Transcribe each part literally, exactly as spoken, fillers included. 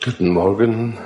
Guten Morgen.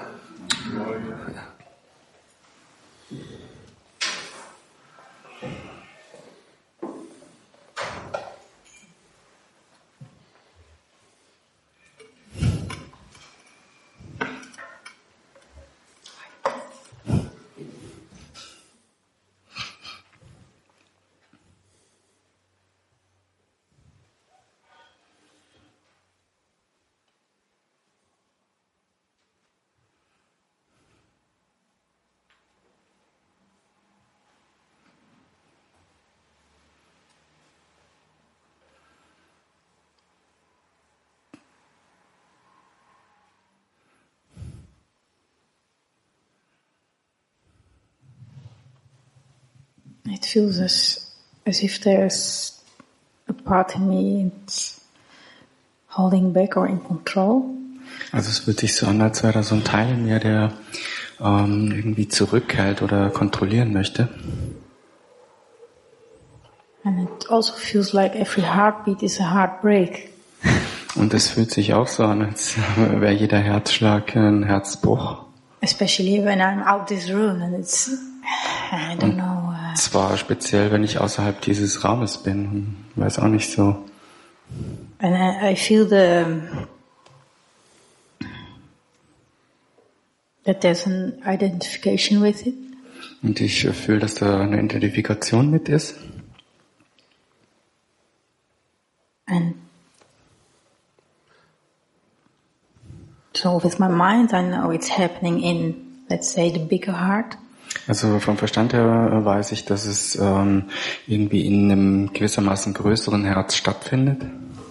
It feels as, as if there's a part in me that's holding back or in control. Also es fühlt sich so an, als wäre da so ein Teil in mir, der ähm, irgendwie zurückhält oder kontrollieren möchte. And it also feels like every heartbeat is a heartbreak. Und es fühlt sich auch so an, als wäre jeder Herzschlag ein Herzbruch. Especially when I'm out this room and it's, I don't know. Uh, Zwar speziell, wenn ich außerhalb dieses Raumes bin, weiß auch nicht so. And I, I feel the that there's an identification with it. Und ich fühle, dass da eine Identifikation mit ist. And so with my mind, I know it's happening in, let's say, the bigger heart. Also vom Verstand her weiß ich, dass es ähm, irgendwie in einem gewissermaßen größeren Herz stattfindet.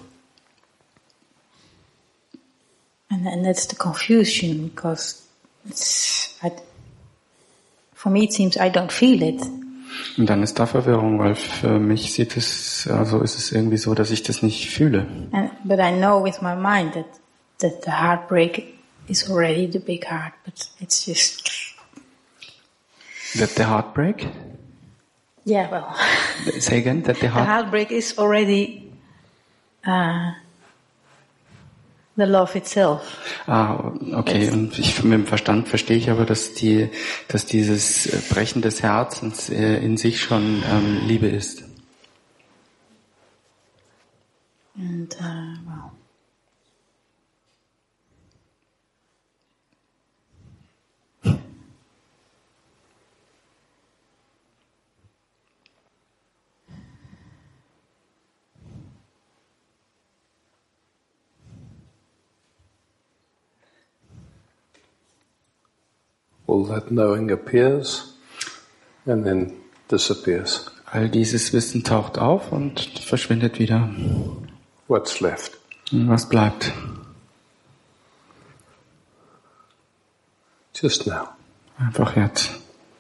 And, and that's the confusion, because it's, I, for me it seems I don't feel it. Und dann ist da Verwirrung, weil für mich sieht es, also ist es irgendwie so, dass ich das nicht fühle. And, but I know with my mind that that the heartbreak is already the big heart, but it's just. That the heartbreak? Yeah, well. Say again, that the heart. The heartbreak is already uh, the love itself. Ah, okay. It's und ich, mit dem Verstand verstehe ich aber, dass die, dass dieses Brechen des Herzens äh, in sich schon ähm, Liebe ist. And uh, well. All that knowing appears and then disappears. All dieses Wissen taucht auf und verschwindet wieder. What's left? Und was bleibt? Just now. Einfach jetzt.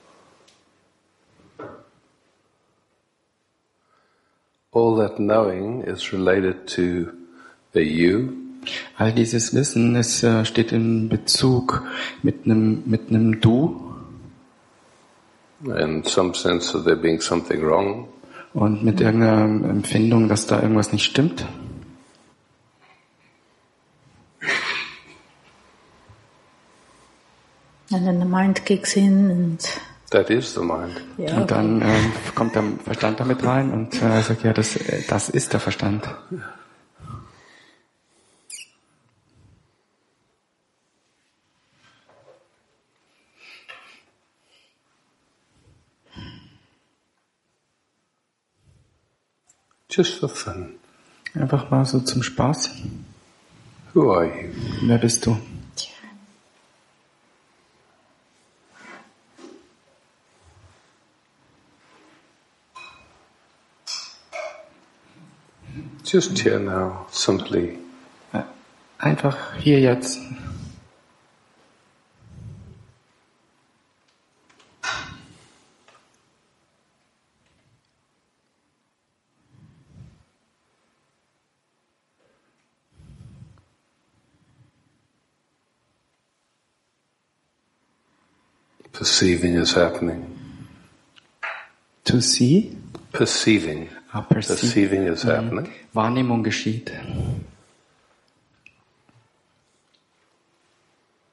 All that knowing is related to the you. All dieses Wissen, es äh, steht in Bezug mit einem mit einem Du. And some sense of there being something wrong. Und mit irgendeiner Empfindung, dass da irgendwas nicht stimmt. And then the mind kicks in and. That is the mind. Yeah, und dann äh, kommt der Verstand damit rein und äh, sagt, ja, das, das ist der Verstand. Just for fun. Einfach mal so zum Spaß. Who are you? Wer bist du? Just here now, simply. Einfach hier jetzt. Perceiving is happening. To see? Perceiving. Ah, perceive. Perceiving is Mhm. happening. Wahrnehmung geschieht.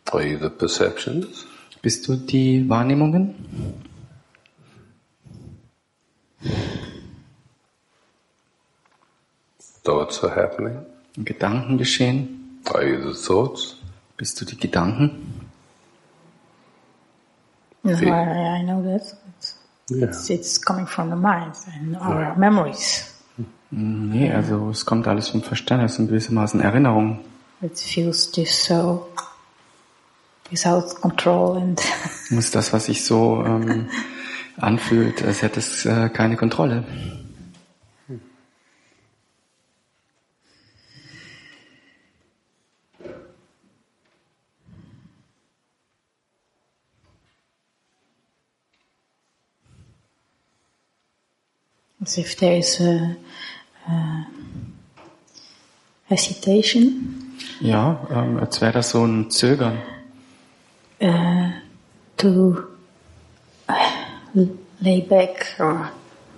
Are you the perceptions? Bist du die Wahrnehmungen? Thoughts are happening. Gedanken geschehen? Are you the thoughts? Bist du die Gedanken? No, Okay. I, I know that. It's, Yeah. it's, it's coming from the mind and our memories. Nee, also es kommt alles vom Verstand, es sind gewissermaßen Erinnerungen. It feels just so without control and Das ist das, was sich so ähm, anfühlt, als hätte es äh, keine Kontrolle. as if there is a, a hesitation Ja, ähm, als wäre das so ein Zögern, uh, to uh, lay back or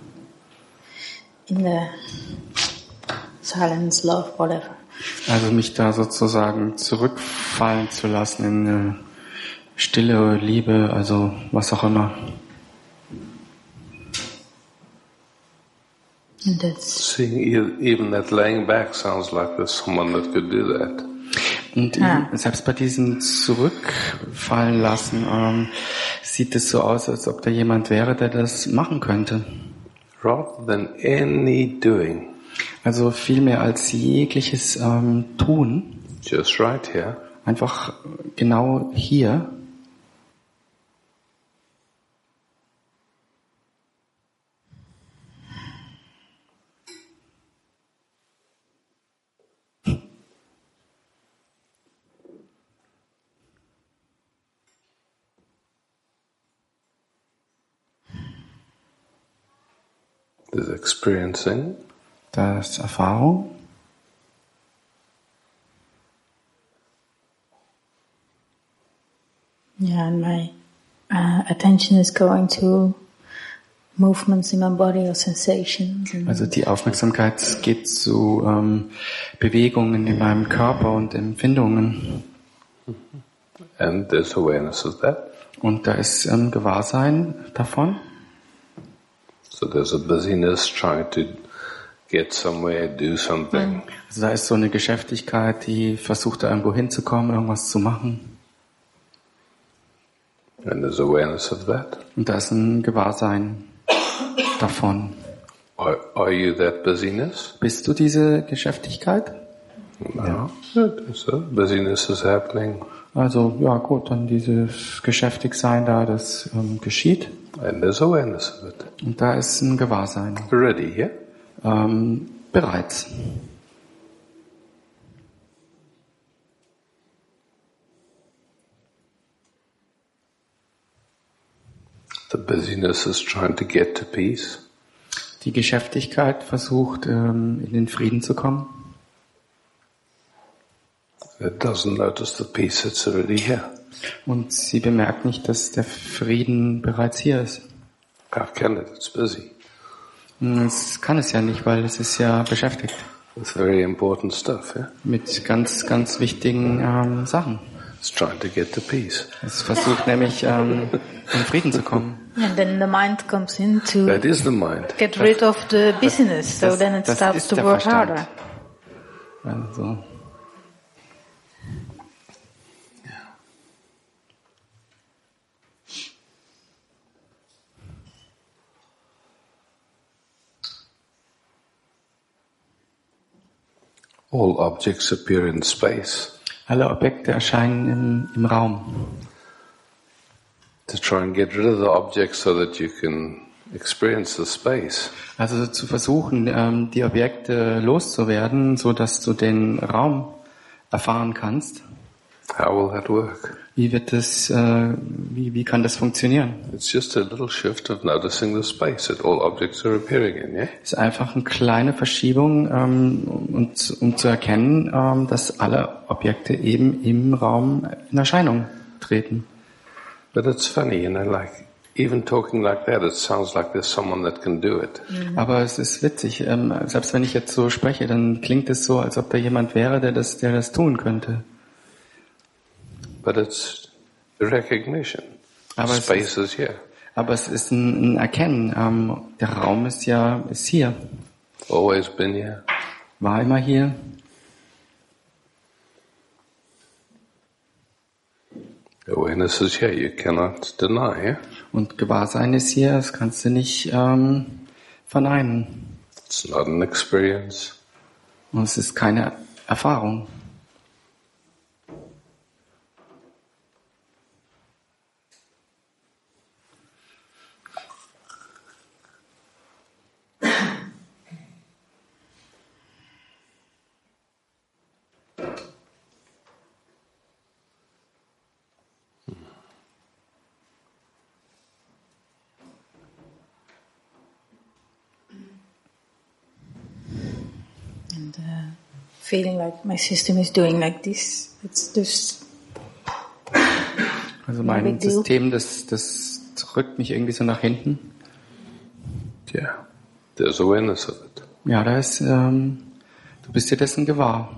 in the silence, love, whatever. also mich da sozusagen zurückfallen zu lassen in eine Stille, Liebe, also was auch immer. And that's Seeing e- even that laying back sounds like there's someone that could do that. Und Ah. selbst bei diesem Zurückfallen lassen ähm, sieht es so aus, als ob da jemand wäre, der das machen könnte. Rather than any doing, Also viel mehr als jegliches ähm, Tun, just right here, einfach genau hier. is experiencing, Das Erfahrung. yeah, and my uh, attention is going to movements in my body or sensations. And Also die Aufmerksamkeit geht zu ähm, Bewegungen in meinem Körper und Empfindungen. and there's awareness of that. Und da ist ähm, Gewahrsein davon. So there's a busyness trying to get somewhere, do something. Also da ist so eine Geschäftigkeit, die versucht da irgendwo hinzukommen, irgendwas zu machen. And there's awareness of that. Und da ist ein Gewahrsein davon. Are, are you that busyness? Bist du diese Geschäftigkeit? No. Good. So busyness is happening, Also ja gut, dann dieses Geschäftigsein da, das ähm, geschieht. and there's awareness of it. Und da ist ein Gewahrsein. Ready, yeah? Ähm, bereits. The busyness is trying to get to peace. Die Geschäftigkeit versucht, ähm, in den Frieden zu kommen. It doesn't notice the peace that's already here. Und sie bemerkt nicht, dass der Frieden bereits hier ist. How can it? It's busy. Und das kann es ja nicht, weil es ist ja beschäftigt It's very important stuff, yeah? mit ganz, ganz wichtigen ähm, Sachen. It's trying to get to peace. Es versucht nämlich, ähm, in Frieden zu kommen. and then the mind comes in to That is the mind. get rid of the busyness, so das- then it das starts ist to der work Verstand. harder. Also, All objects appear in space. alle Objekte erscheinen im, im Raum. To try and get rid of the objects so that you can experience the space. Also zu versuchen, ähm, die Objekte loszuwerden, so dass du den Raum erfahren kannst. How will that work? Wie wird das, äh, wie, wie kann das funktionieren? It's just a little shift of noticing the space that all objects are appearing in, yeah? Es ist einfach eine kleine Verschiebung, ähm, um, um zu erkennen, ähm, dass alle Objekte eben im Raum in Erscheinung treten. But it's funny, you know, like, even talking like that, it sounds like there's someone that can do it. Aber es ist witzig, ähm, selbst wenn ich jetzt so spreche, dann klingt es so, als ob da jemand wäre, der das, der das tun könnte. But it's the recognition. Aber Space es is here. Aber es ist ein, ein Erkennen. Ähm, der Raum ist ja ist hier. Always been here. War immer hier. Awareness is here. You cannot deny. Yeah? Und Gewahrsein ist hier. Das kannst du nicht ähm, verneinen. It's not an experience. Und es ist keine Erfahrung. And uh, feeling like my system is doing like this. It's just Also no mein big deal. System, das, das drückt mich irgendwie so nach hinten. Yeah. There's awareness of it. Ja, da ist, ähm, du bist dir dessen gewahr.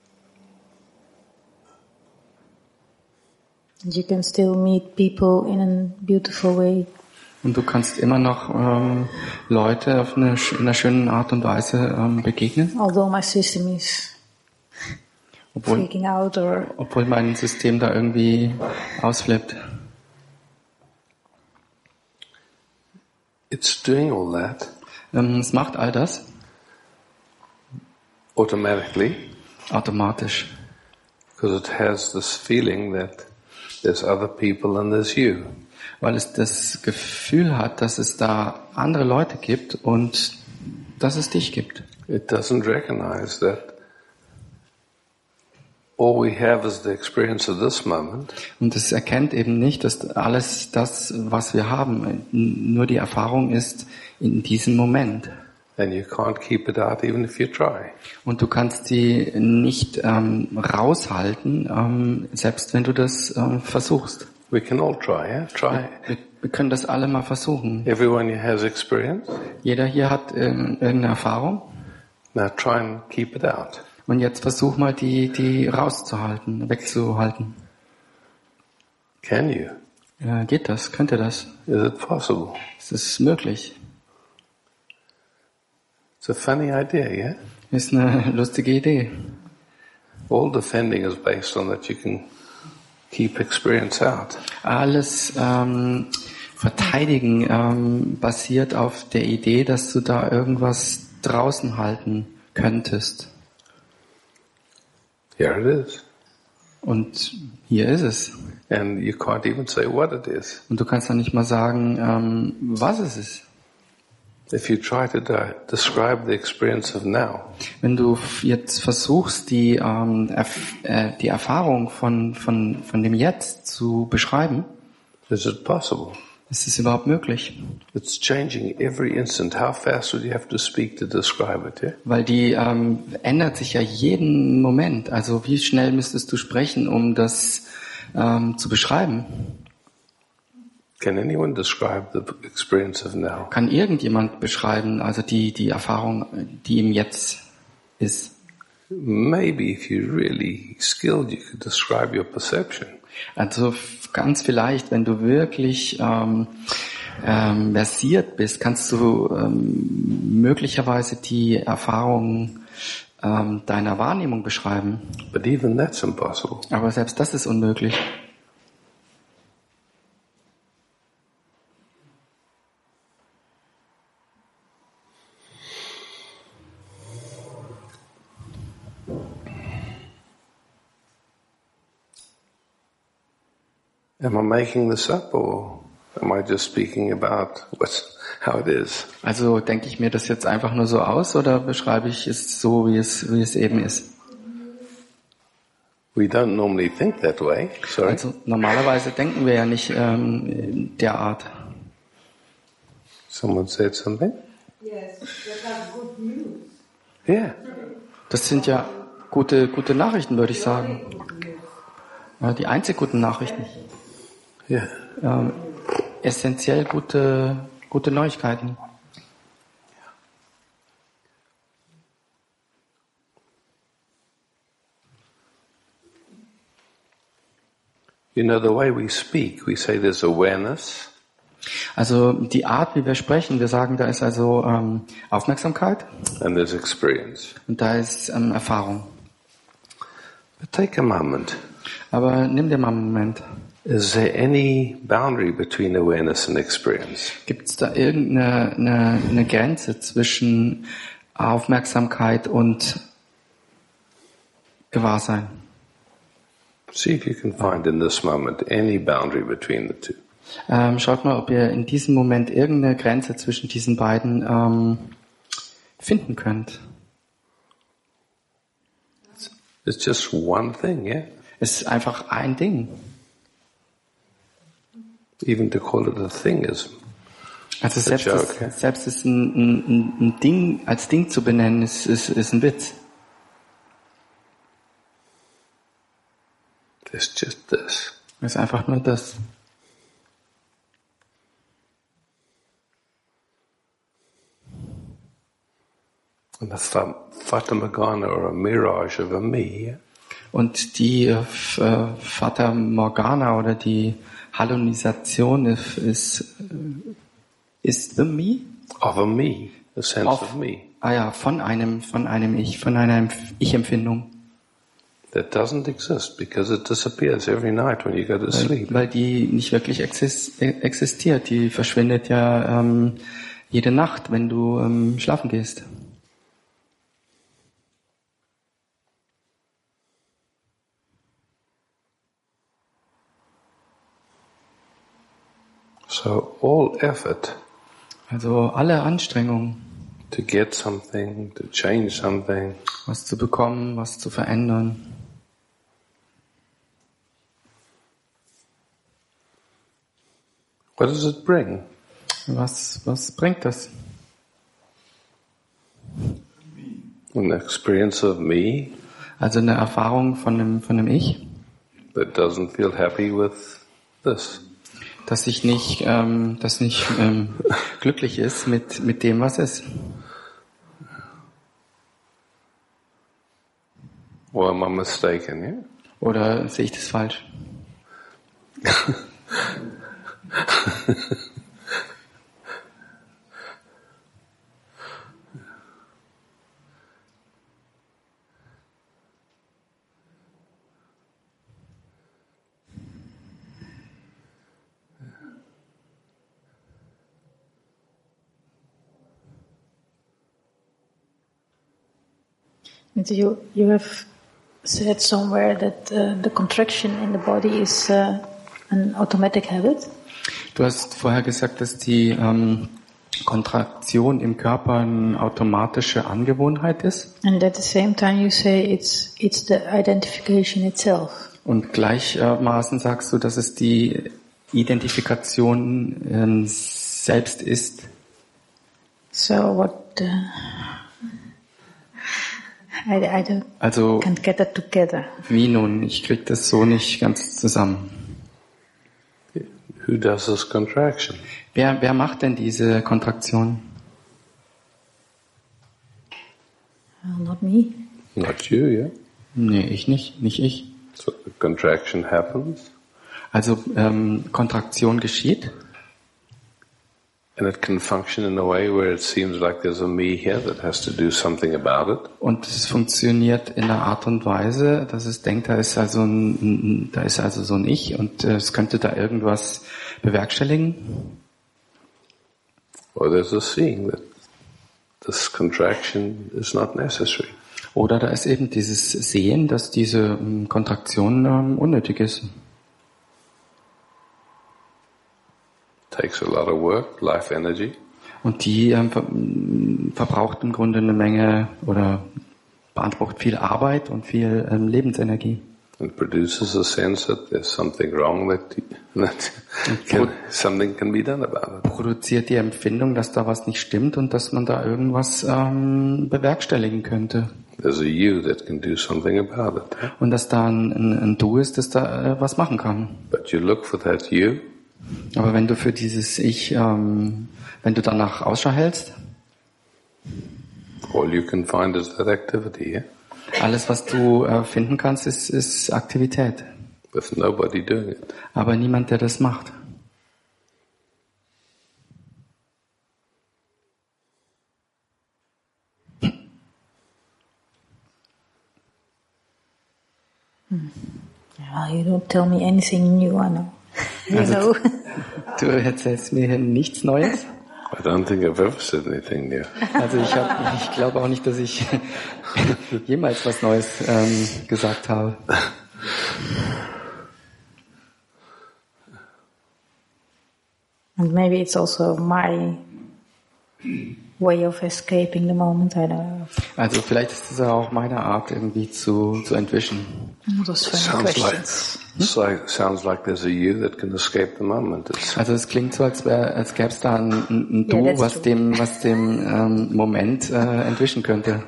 And you can still meet people in a beautiful way. Und du kannst immer noch ähm, Leute auf eine, in einer schönen Art und Weise ähm, begegnen, Although my system is obwohl, freaking out or obwohl mein System da irgendwie ausflippt. It's doing all that Ähm, es macht all das automatically automatisch, because it has this feeling that there's other people and there's you. weil es das Gefühl hat, dass es da andere Leute gibt und dass es dich gibt. It doesn't recognize that all we have is the experience of this moment. Und es erkennt eben nicht, dass alles das, was wir haben, nur die Erfahrung ist in diesem Moment. And you can't keep it out even if you try. Und du kannst sie nicht ähm, raushalten, ähm, selbst wenn du das ähm, versuchst. We can all try, yeah? Try. Wir, wir können das alle mal versuchen. Everyone here has experience. Jeder hier hat ähm, irgendeine Erfahrung. Now try and keep it out. Und jetzt versuch mal, die, die rauszuhalten, wegzuhalten. Can you? Ja, geht das? Könnt ihr das? Is it possible? Ist es möglich? It's a funny idea, yeah? Ist eine lustige Idee. All defending is based on that you can keep experience out. Alles ähm, Verteidigen ähm, basiert auf der Idee, dass du da irgendwas draußen halten könntest. Here it is. Und hier ist es. And you can't even say what it is. Und du kannst dann nicht mal sagen, ähm, was es ist. If you try to de- describe the experience of now, Wenn du f- jetzt versuchst, die, ähm, erf- äh, die Erfahrung von, von, von dem Jetzt zu beschreiben, is it possible? ist es überhaupt möglich? It's changing every instant. How fast would you have to speak to describe it, yeah? Weil die ähm, ändert sich ja jeden Moment. Also wie schnell müsstest du sprechen, um das ähm, zu beschreiben? Can anyone describe the experience of now? Kann irgendjemand beschreiben, also die, die Erfahrung, die im Jetzt ist? Maybe if you're really skilled, you could describe your perception. Also f- ganz vielleicht, wenn du wirklich ähm, ähm, versiert bist, kannst du ähm, möglicherweise die Erfahrung ähm, deiner Wahrnehmung beschreiben. But even that's impossible. Aber selbst das ist unmöglich. Am I making this up, or am I just speaking about what's, how it is? Also denke ich mir das jetzt einfach nur so aus oder beschreibe ich es so, wie es, wie es eben ist? We don't normally think that way. Sorry. Also normalerweise denken wir ja nicht ähm, derart. Someone said something? Yes, that are good news. Yeah. Das sind ja gute, gute Nachrichten, würde ich sagen. Ja, die einzig guten Nachrichten. Yeah. Ähm, essentiell gute, gute Neuigkeiten. You know, the way we speak, we say there's awareness. Also die Art, wie wir sprechen, wir sagen, da ist also ähm, Aufmerksamkeit And there's experience. und da ist ähm, Erfahrung. But take a moment. Aber nimm dir mal einen Moment. Is there any boundary between awareness and experience? Gibt es da irgendeine eine, eine Grenze zwischen Aufmerksamkeit und Gewahrsein? See if you can find in this moment any boundary between the two. Ähm, schaut mal, ob ihr in diesem Moment irgendeine Grenze zwischen diesen beiden ähm, finden könnt. It's just one thing, yeah? Es ist einfach ein Ding. Even to call it a thing is Also a selbst, joke, das, yeah? selbst es ein, ein, ein Ding als Ding zu benennen, ist, ist, ist ein Witz. It's just this. Es ist einfach nur das. And a fa- Fata Morgana or a mirage of a me, yeah? Und die äh, F- äh, Fata Morgana oder die Halluzination ist, ist, äh, ist the me? Of a me, a sense Of- of me. Ah ja, von einem, von einem Ich, von einer Empf- Ich-Empfindung. That doesn't exist because it disappears every night when you go to sleep. Weil die nicht wirklich exis- äh, existiert. Die verschwindet ja ähm, jede Nacht, wenn du ähm, schlafen gehst. So all effort Also alle Anstrengungen, to get something, to change something, was zu bekommen, was zu verändern, what does it bring? was, was bringt das? An experience of me Also eine Erfahrung von einem, von einem Ich, that doesn't feel happy with this. das sich nicht, ähm, das nicht ähm, glücklich ist mit, mit dem, was ist. Or am I mistaken, yeah? Oder sehe ich das falsch? And you, you have said somewhere that uh, the contraction in the body is uh, an automatic habit. Du hast vorher gesagt, dass die ähm, Kontraktion im Körper eine automatische Angewohnheit ist. And at the same time you say it's, it's the identification itself. Und gleichermaßen sagst du, dass es die Identifikation ähm, selbst ist. So what... Uh, I, I don't, Also can't get that together. wie nun? Ich krieg das so nicht ganz zusammen. Who does this contraction? Wer, wer macht denn diese Kontraktion? Well, not me. Not you, yeah? Nee, ich nicht, nicht ich. So the contraction happens, Also ähm, Kontraktion geschieht and it can function in a way where it seems like there's a me here that has to do something about it. und es funktioniert in einer Art und Weise, dass es denkt, da ist also ein, ein da ist also so ein Ich und äh, es könnte da irgendwas bewerkstelligen. Or there's a seeing that this contraction is not necessary. Oder da ist eben dieses Sehen, dass diese ähm, Kontraktion ähm, unnötig ist. Takes a lot of work, life energy, Und die ähm, ver verbraucht im Grunde eine Menge oder beansprucht viel Arbeit und viel ähm, Lebensenergie. and produces a sense that there's something wrong, that, that can, something can be done about it. Produziert die Empfindung, dass da was nicht stimmt und dass man da irgendwas ähm, bewerkstelligen könnte. There's a you that can do something about it. Huh? Und dass da ein, ein, ein Du ist, das da äh, was machen kann. But you look for that you, Aber wenn du für dieses Ich, ähm, wenn du danach Ausschau hältst, all you can find is that activity. Yeah? alles, was du äh, finden kannst, ist, ist Aktivität. with nobody doing it. Aber niemand, der das macht. Well, you don't tell me anything new, I know. You Also, know. Du erzählst mir hier nichts Neues. I don't think I've ever said anything new. Also ich, hab, ich glaube auch nicht, dass ich jemals was Neues ähm, gesagt habe. And maybe it's also my way of escaping the moment, I don't know. Also vielleicht ist es auch meine Art, irgendwie zu, zu entwischen. Those funny Sounds like, questions. it's like sounds like there's a you that can escape the moment. It's, Also es klingt so, als, wär, als gäbe es da ein, ein, ein Ja, Du, das ist was true. dem, was dem ähm, Moment äh, entwischen könnte.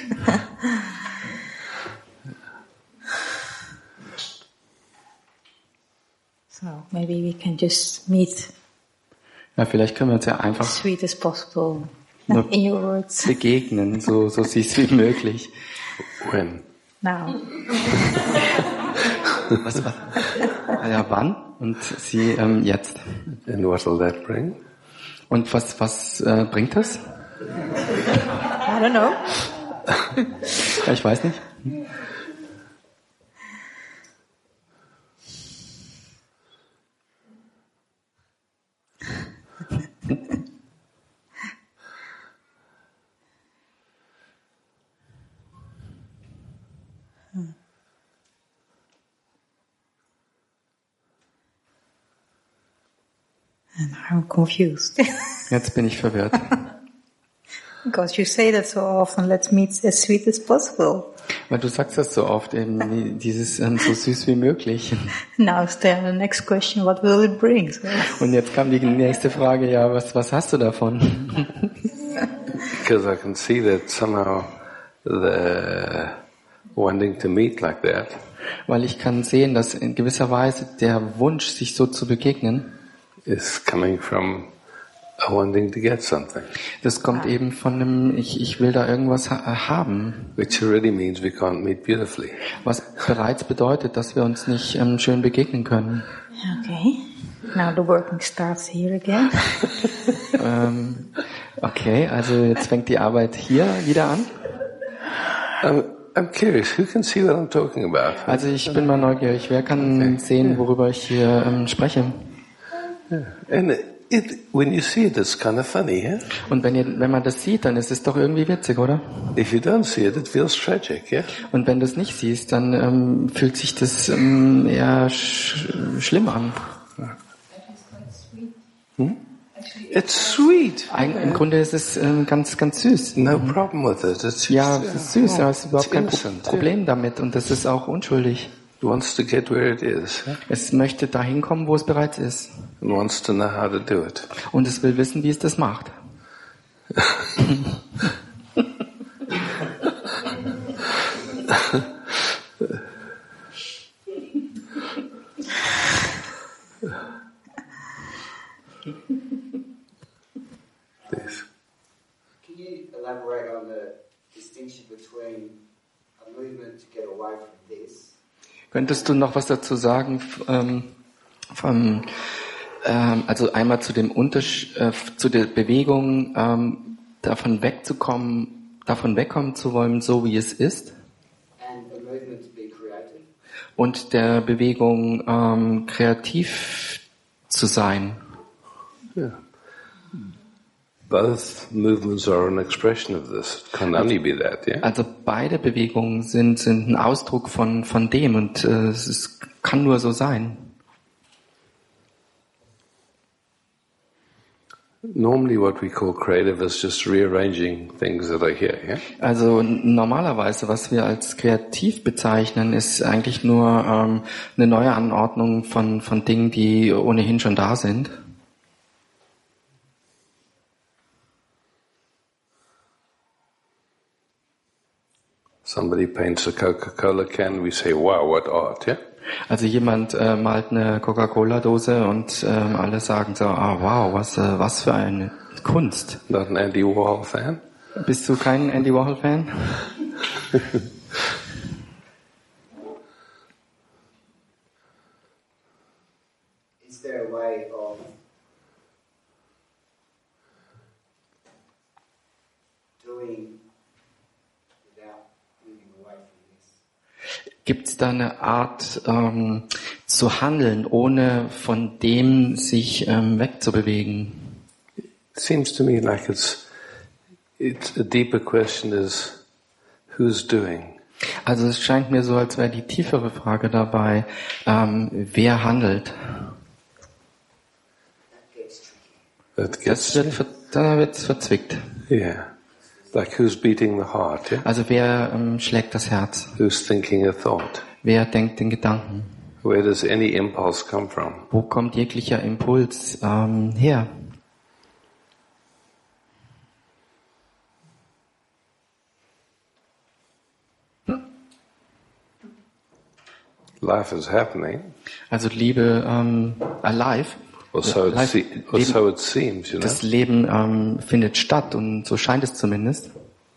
So maybe we can just meet Ja, vielleicht können wir uns ja as einfach sweet as possible. Nur- In your words. begegnen, so, so süß wie möglich. when Now. Was, was? Ja, wann? Und sie ähm, jetzt. and what will that bring? Und was, was äh, bringt das? I don't know. Ja, ich weiß nicht. And I'm confused. Jetzt bin ich verwirrt. Because you say that so often, let's meet as sweet as possible. Weil du sagst das so oft, eben die- dieses ähm, so süß wie möglich. Now is the next question, what will it bring? So, Und jetzt kam die nächste Frage, ja, was, was hast du davon? Because I can see that somehow the wanting to meet like that Weil ich kann sehen, dass in gewisser Weise der Wunsch, sich so zu begegnen, is coming from a wanting to get something, das kommt eben von einem, ich, ich will da irgendwas ha- haben, which already means we can't meet beautifully. was bereits bedeutet, dass wir uns nicht ähm, schön begegnen können. okay. Now the working starts here again. Ähm, okay, also jetzt fängt die Arbeit hier wieder an. I'm, I'm curious, who can see what I'm talking about? Also ich bin mal neugierig, wer kann sehen, worüber ich hier ähm, spreche? And it, when you see it, it's kind of funny, yeah? Und wenn, ihr, wenn man das sieht, dann ist es doch irgendwie witzig, oder? If you don't see it, it feels tragic, yeah? Und wenn du es nicht siehst, dann ähm, fühlt sich das ähm, eher sch schlimm an. It's sweet. Eig Im Grunde ist es ähm, ganz, ganz süß. No problem with it. It's just, Ja, es ist süß, ja, es ist überhaupt it's kein Pro innocent, Problem damit und das ist auch unschuldig. It wants to get where it is, yeah? Es möchte dahin kommen, wo es bereits ist. And wants to know how to do it. Und es will wissen, wie es das macht. Please. Can you elaborate on the distinction between a movement to get away from this Könntest du noch was dazu sagen, f- ähm, vom, ähm, also einmal zu dem Untersch äh, zu der Bewegung, ähm, davon wegzukommen, davon wegkommen zu wollen, so wie es ist, and a movement to be creative? und der Bewegung, ähm, kreativ zu sein? Yeah. Both movements are an expression of this. It can only be that, yeah? Also beide Bewegungen sind, sind ein Ausdruck von, von dem und äh, es ist, kann nur so sein. Normally what we call creative is just rearranging things that are here, yeah? Also n- normalerweise, was wir als kreativ bezeichnen, ist eigentlich nur ähm, eine neue Anordnung von, von Dingen, die ohnehin schon da sind. Somebody paints a Coca-Cola can, we say, wow, what art, yeah? Also jemand äh, malt eine Coca-Cola-Dose und ähm, alle sagen so, ah wow, was, äh, was für eine Kunst. Not an Andy Warhol fan? Bist du kein Andy Warhol-Fan? there a way of doing without moving away from this? Gibt es da eine Art ähm, zu handeln, ohne von dem sich ähm, wegzubewegen? It seems to me like it's, it's a deeper question is, who's doing? Also es scheint mir so, als wäre die tiefere Frage dabei, ähm, wer handelt? That gets That tricky. gets, Das wird, ver- da wird's verzwickt. yeah. Like who's beating the heart, yeah? Also wer ähm, schlägt das Herz? Who's thinking a thought? Wer denkt den Gedanken? Where does any impulse come from? Wo kommt jeglicher Impuls ähm, her? Life is happening, Also Liebe ähm, alive. or so it, Life, se- or Leben, so it seems, you know. das Leben ähm, findet statt und so scheint es zumindest.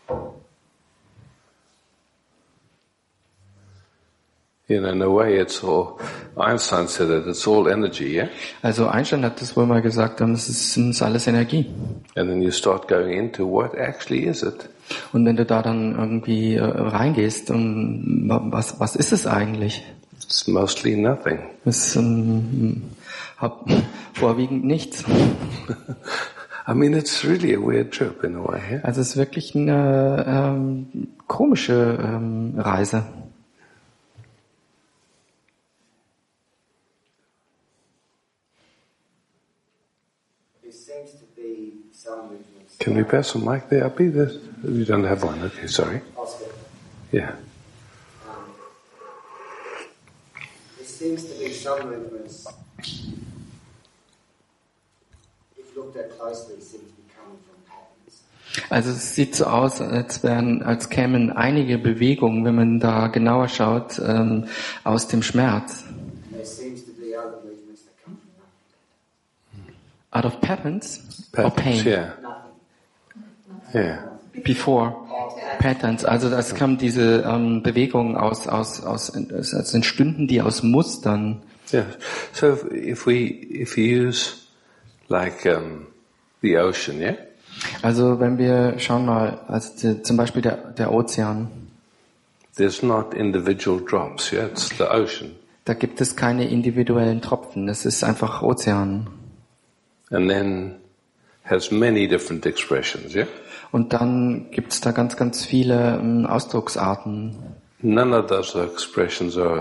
You know, in a way, it's all. Einstein said that it's all energy, yeah. Also Einstein hat das wohl mal gesagt, ähm, es ist, es ist alles Energie. And then you start going into what actually is it. Und wenn du da dann irgendwie äh, reingehst, um, was, was ist es eigentlich? It's mostly nothing. Es ist ähm, hab, vorwiegend nichts. I mean, it's really a weird trip in a way, yeah. Also es ist wirklich eine ähm, komische ähm, Reise. There seems to be some movements. Can we pass the mic there? Uppy? This you don't have one. Okay, sorry. Oscar, Yeah. um, there seems to be some movements, if looked at closely, seem to be coming from patterns. Also es sieht so aus, als wären, als kämen einige Bewegungen, wenn man da genauer schaut, ähm, aus dem Schmerz. There seems to be other movements that come from nothing. Out of patterns or Patterns, pain? yeah. Nothing. Yeah. Before patterns. Also das kam diese ähm, Bewegung aus, aus, aus, aus, aus entstünden die aus Mustern. Yeah. So if, if we if we use like um, the ocean, yeah. Also wenn wir schauen mal, also die, zum Beispiel der, der Ozean, There's not individual drops, yeah. It's the ocean, da gibt es keine individuellen Tropfen, es ist einfach Ozean. and then has many different expressions, yeah. Und dann gibt es da ganz, ganz viele ähm, Ausdrucksarten. None of those expressions are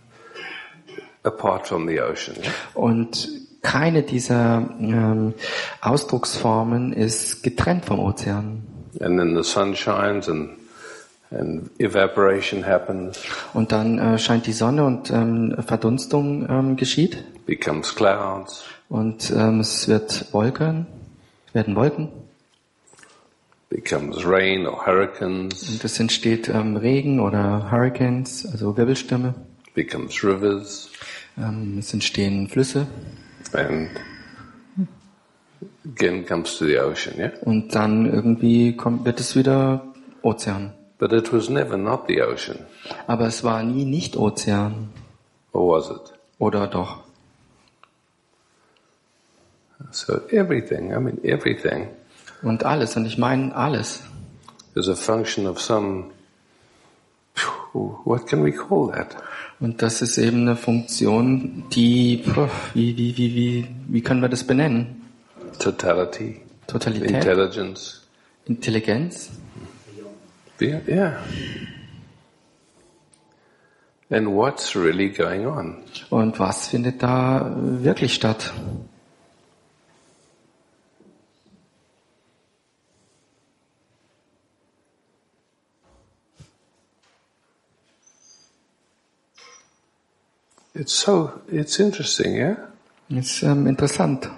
apart from the ocean, yeah. Und keine dieser ähm, Ausdrucksformen ist getrennt vom Ozean. And then the sun shines and and evaporation happens, Und dann äh, scheint die Sonne und ähm, Verdunstung ähm, geschieht. becomes clouds, Und ähm, es wird Wolken, werden Wolken. becomes rain or hurricanes, Und es entsteht ähm, Regen oder Hurricanes, also Wirbelstürme. becomes rivers, Ähm, es entstehen Flüsse. and again comes to the ocean, yeah. Und dann irgendwie kommt, wird es wieder Ozean. But it was never not the ocean, Aber es war nie nicht Ozean. or was it? Oder doch? So everything, I mean everything, Und alles, und ich meine alles. is a function of some, what can we call that? Und das ist eben eine Funktion, die, puh, wie, wie, wie, wie, wie können wir das benennen? Totality, Totalität? intelligence, Intelligenz? yeah, yeah. And what's really going on? Und was findet da wirklich statt? It's so, it's interesting, yeah? Ist ähm, interessant.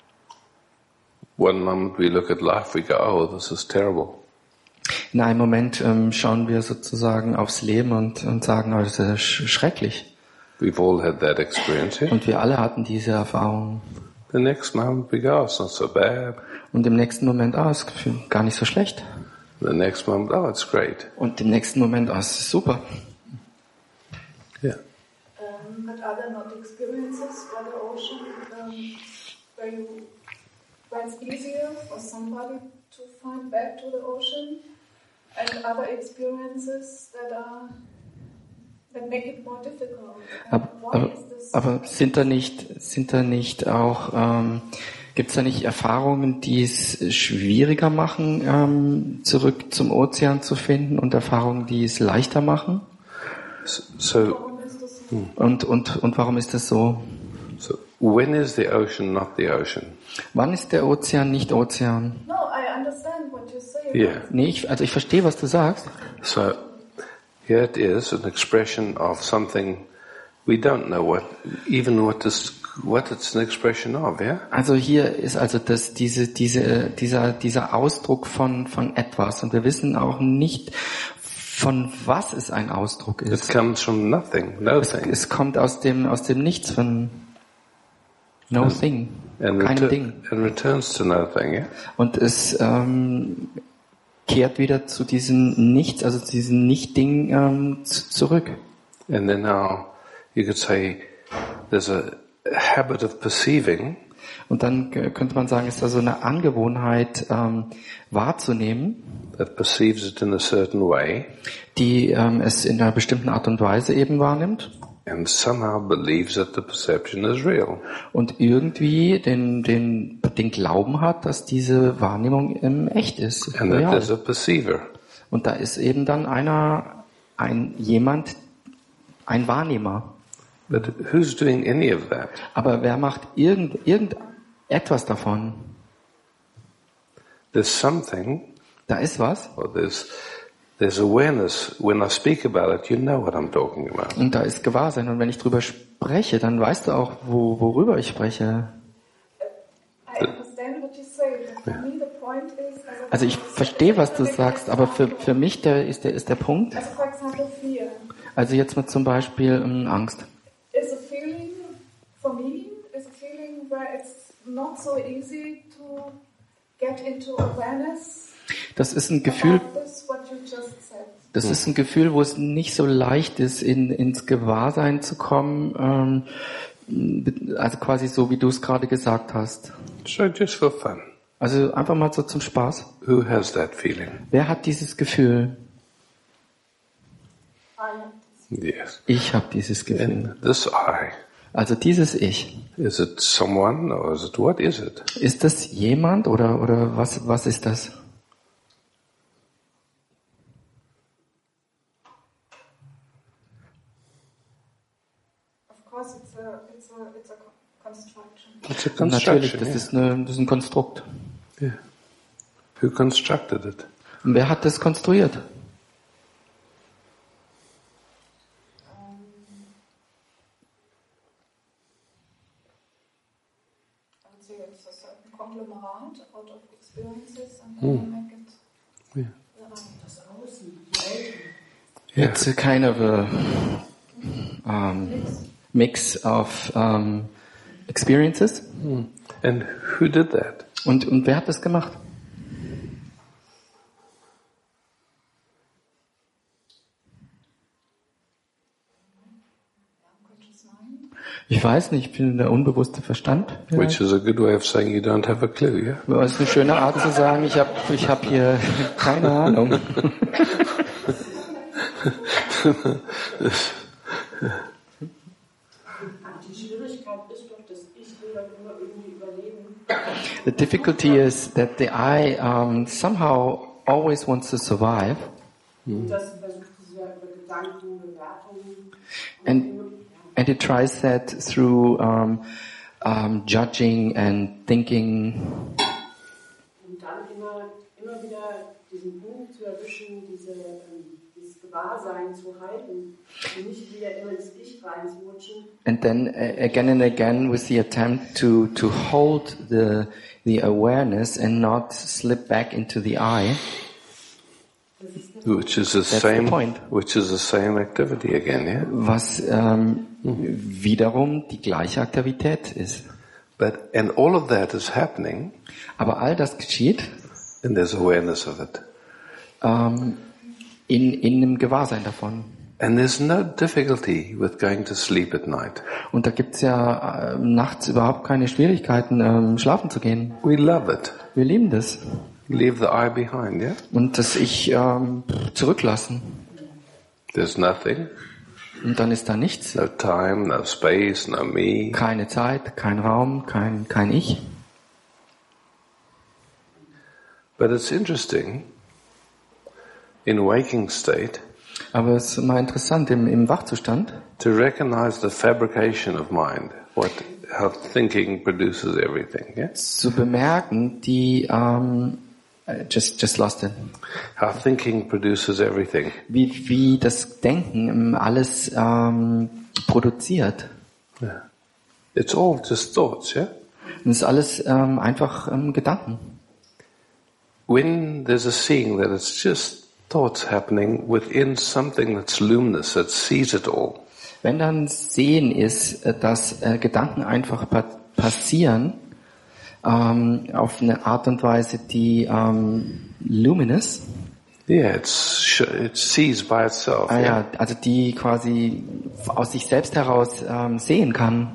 One moment we look at life, we go, oh, this is terrible. In einem Moment ähm, schauen wir sozusagen aufs Leben und, und sagen, oh, das ist sch schrecklich. We've all had that experience, yeah? Und wir alle hatten diese Erfahrung. The next moment we go, oh, it's not so bad. Und im nächsten Moment, ah, oh, ist gar nicht so schlecht. The next moment, oh, it's great. Und im nächsten Moment, ah, oh, es ist super. Yeah. Um, but are there not experiences where the ocean um, it's easier for somebody to find back to the ocean, and other experiences that are that make it more difficult. Aber, aber, aber sind da nicht, sind da nicht auch, ähm, gibt es da nicht Erfahrungen, die es schwieriger machen, ähm, zurück zum Ozean zu finden, und Erfahrungen, die es leichter machen? So, und, und, und warum ist das so? So, when is the ocean not the ocean? Wann ist der Ozean nicht Ozean? No, I understand what you say. Yeah. Nee, ich, also ich verstehe, was du sagst. So, here it is, an expression of something we don't know what, even what this, what it's an expression of, yeah? Also hier ist also das, diese, diese, dieser, dieser Ausdruck von, von etwas, und wir wissen auch nicht, von was es ein Ausdruck It ist. comes from nothing, no Es, thing. es kommt aus dem, aus dem Nichts, von no And- thing, And, kein retur- Ding. and returns to nothing, yeah? Und es ähm, kehrt wieder zu diesem Nichts, also zu diesem Nicht-Ding ähm, z- zurück. And then now you could say there's a habit of perceiving Und dann äh, könnte man sagen, ist da so eine Angewohnheit ähm, wahrzunehmen, that perceives it in a certain way die ähm, es in einer bestimmten Art und Weise eben wahrnimmt and somehow believes that the perception is real. und irgendwie den, den, den Glauben hat, dass diese Wahrnehmung ähm, echt ist, And that real. there's a perceiver. Und da ist eben dann einer, ein jemand, ein Wahrnehmer. But who's doing any of that? Aber wer macht irgend, irgendetwas davon? There's something, Da ist was, or there's there's awareness. When I speak about it, you know what I'm talking about. und da ist Gewahrsein. Und wenn ich drüber spreche, dann weißt du auch, wo, worüber ich spreche. I understand what you say, but for me the point is... Also ich verstehe, was du sagst, aber für, für mich der, ist, der, ist der Punkt, Also for example, fear also jetzt mal zum Beispiel ähm, Angst. is a feeling, for me, is a feeling where it's not so easy to get into awareness Das ist ein Gefühl, about this, what you just said. das ist ein Gefühl, wo es nicht so leicht ist, in, ins Gewahrsein zu kommen, ähm, also quasi so, wie du es gerade gesagt hast. So just for fun, Also einfach mal so zum Spaß. who has that feeling? Wer hat dieses Gefühl? Yes. Ich habe dieses Gefühl. And this I, Also dieses Ich. is it someone or is it, what is it? Ist das jemand oder, oder was, was ist das? Of course, it's a, it's a, it's a co- construction. It's a Und natürlich, construction, das yeah. ist, eine, das ist ein Konstrukt. Yeah. Who constructed it? Und wer hat das konstruiert? I would say it's a certain conglomerate out of experiences and then you make it. Yeah. Yeah. It's a kind of a um, mix of um, experiences. And who did that? Und, und wer hat das gemacht? Ich weiß nicht, ich bin der unbewusste Verstand. Which is a good way of saying you don't have a clue, yeah? Das ist eine schöne Art zu sagen, ich habe ich hab hier keine Ahnung. Die Schwierigkeit ist doch, dass ich will dann immer irgendwie überleben. The difficulty is that the I um, somehow always wants to survive, Und das versucht es ja über Gedanken, Bewertungen. and and it tries that through um, um, judging and thinking, Und dann immer, immer wieder diesen Punkt zu erwischen, diese, ähm, dieses Gewahrsein zu halten und nicht wieder immer ins Ich reinzurutschen. and then uh, again and again with the attempt to to hold the the awareness and not slip back into the I. Which is the That's the same, point. which is the same activity again, yeah? Was ähm, wiederum die gleiche Aktivität ist. But, and all of that is happening, Aber all das geschieht and there's awareness of it. ähm, in, in einem Gewahrsein davon. And there's no difficulty with going to sleep at night. Und da gibt's ja äh, nachts überhaupt keine Schwierigkeiten, ähm, schlafen zu gehen. We love it. Wir lieben das. Leave the I behind, yeah? Und das Ich ähm, zurücklassen. There's nothing. Und dann ist da nichts. No time, no space, no me. Keine Zeit, kein Raum, kein, kein Ich. But it's interesting, in waking state, Aber es ist mal interessant, im, im Wachzustand to recognize the fabrication of mind, what, how thinking produces everything, yeah? zu bemerken, die, ähm, just, just lost it. How thinking produces everything. Wie, wie das Denken ähm, alles ähm, produziert. Yeah. It's all just thoughts, yeah? Und es ist alles ähm, einfach ähm, Gedanken. When there's a seeing that it's just thoughts happening within something that's luminous, that sees it all, Wenn dann Sehen ist, äh, dass äh, Gedanken einfach pa passieren, ähm, auf eine Art und Weise, die ähm, luminous, yeah, it's sh- it sees by itself. ah, yeah? ja, also die quasi aus sich selbst heraus ähm, sehen kann,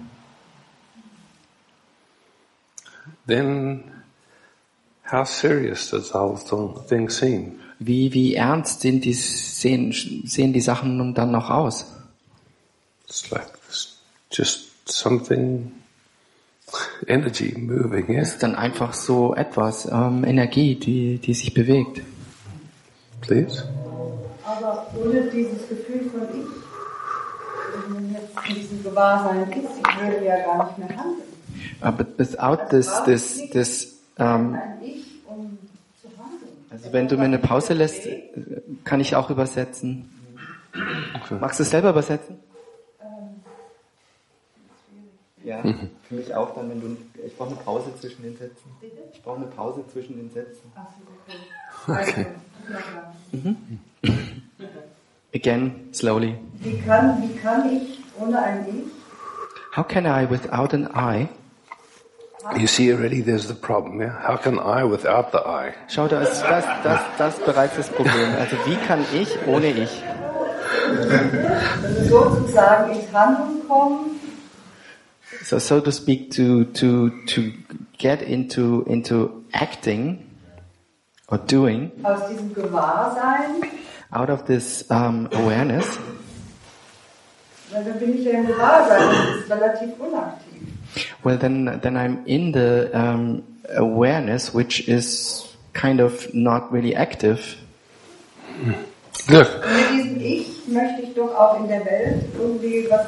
Then how serious does the whole th- thing seem? wie, wie ernst sind die, sehen, sehen die Sachen nun dann noch aus? It's like it's just something, energy moving, yeah? Es ist dann einfach so etwas, ähm, Energie, die, die sich bewegt. Please? Aber ohne dieses Gefühl von Ich, wenn man jetzt in diesem Gewahrsein ist, ich würde ja gar nicht mehr handeln. Uh, but without this, this, this, um, Ein Ich, um zu handeln. also wenn du mir eine Pause lässt, kann ich auch übersetzen. Magst du es selber übersetzen? Ja, für mich auch dann, wenn du, ich brauche eine Pause zwischen den Sätzen. Ich brauche eine Pause zwischen den Sätzen. Okay. Also, Again, slowly. wie kann, wie kann ich ohne ein Ich? How can I without an I? You see already there's the problem, yeah? How can I without the I? Schau, da ist das, das, das bereits das Problem. Also wie kann ich ohne ich? Sozusagen ins Handeln kommen, So, so to speak, to, to, to get into, into acting or doing aus diesem Gewahrsein, out of this um, awareness, weil dann bin ich ja im Gewahrsein, das ist relativ unaktiv. well then, then I'm in the um, awareness, which is kind of not really active. Look, Und mit diesem Ich möchte ich doch auch in der Welt irgendwie was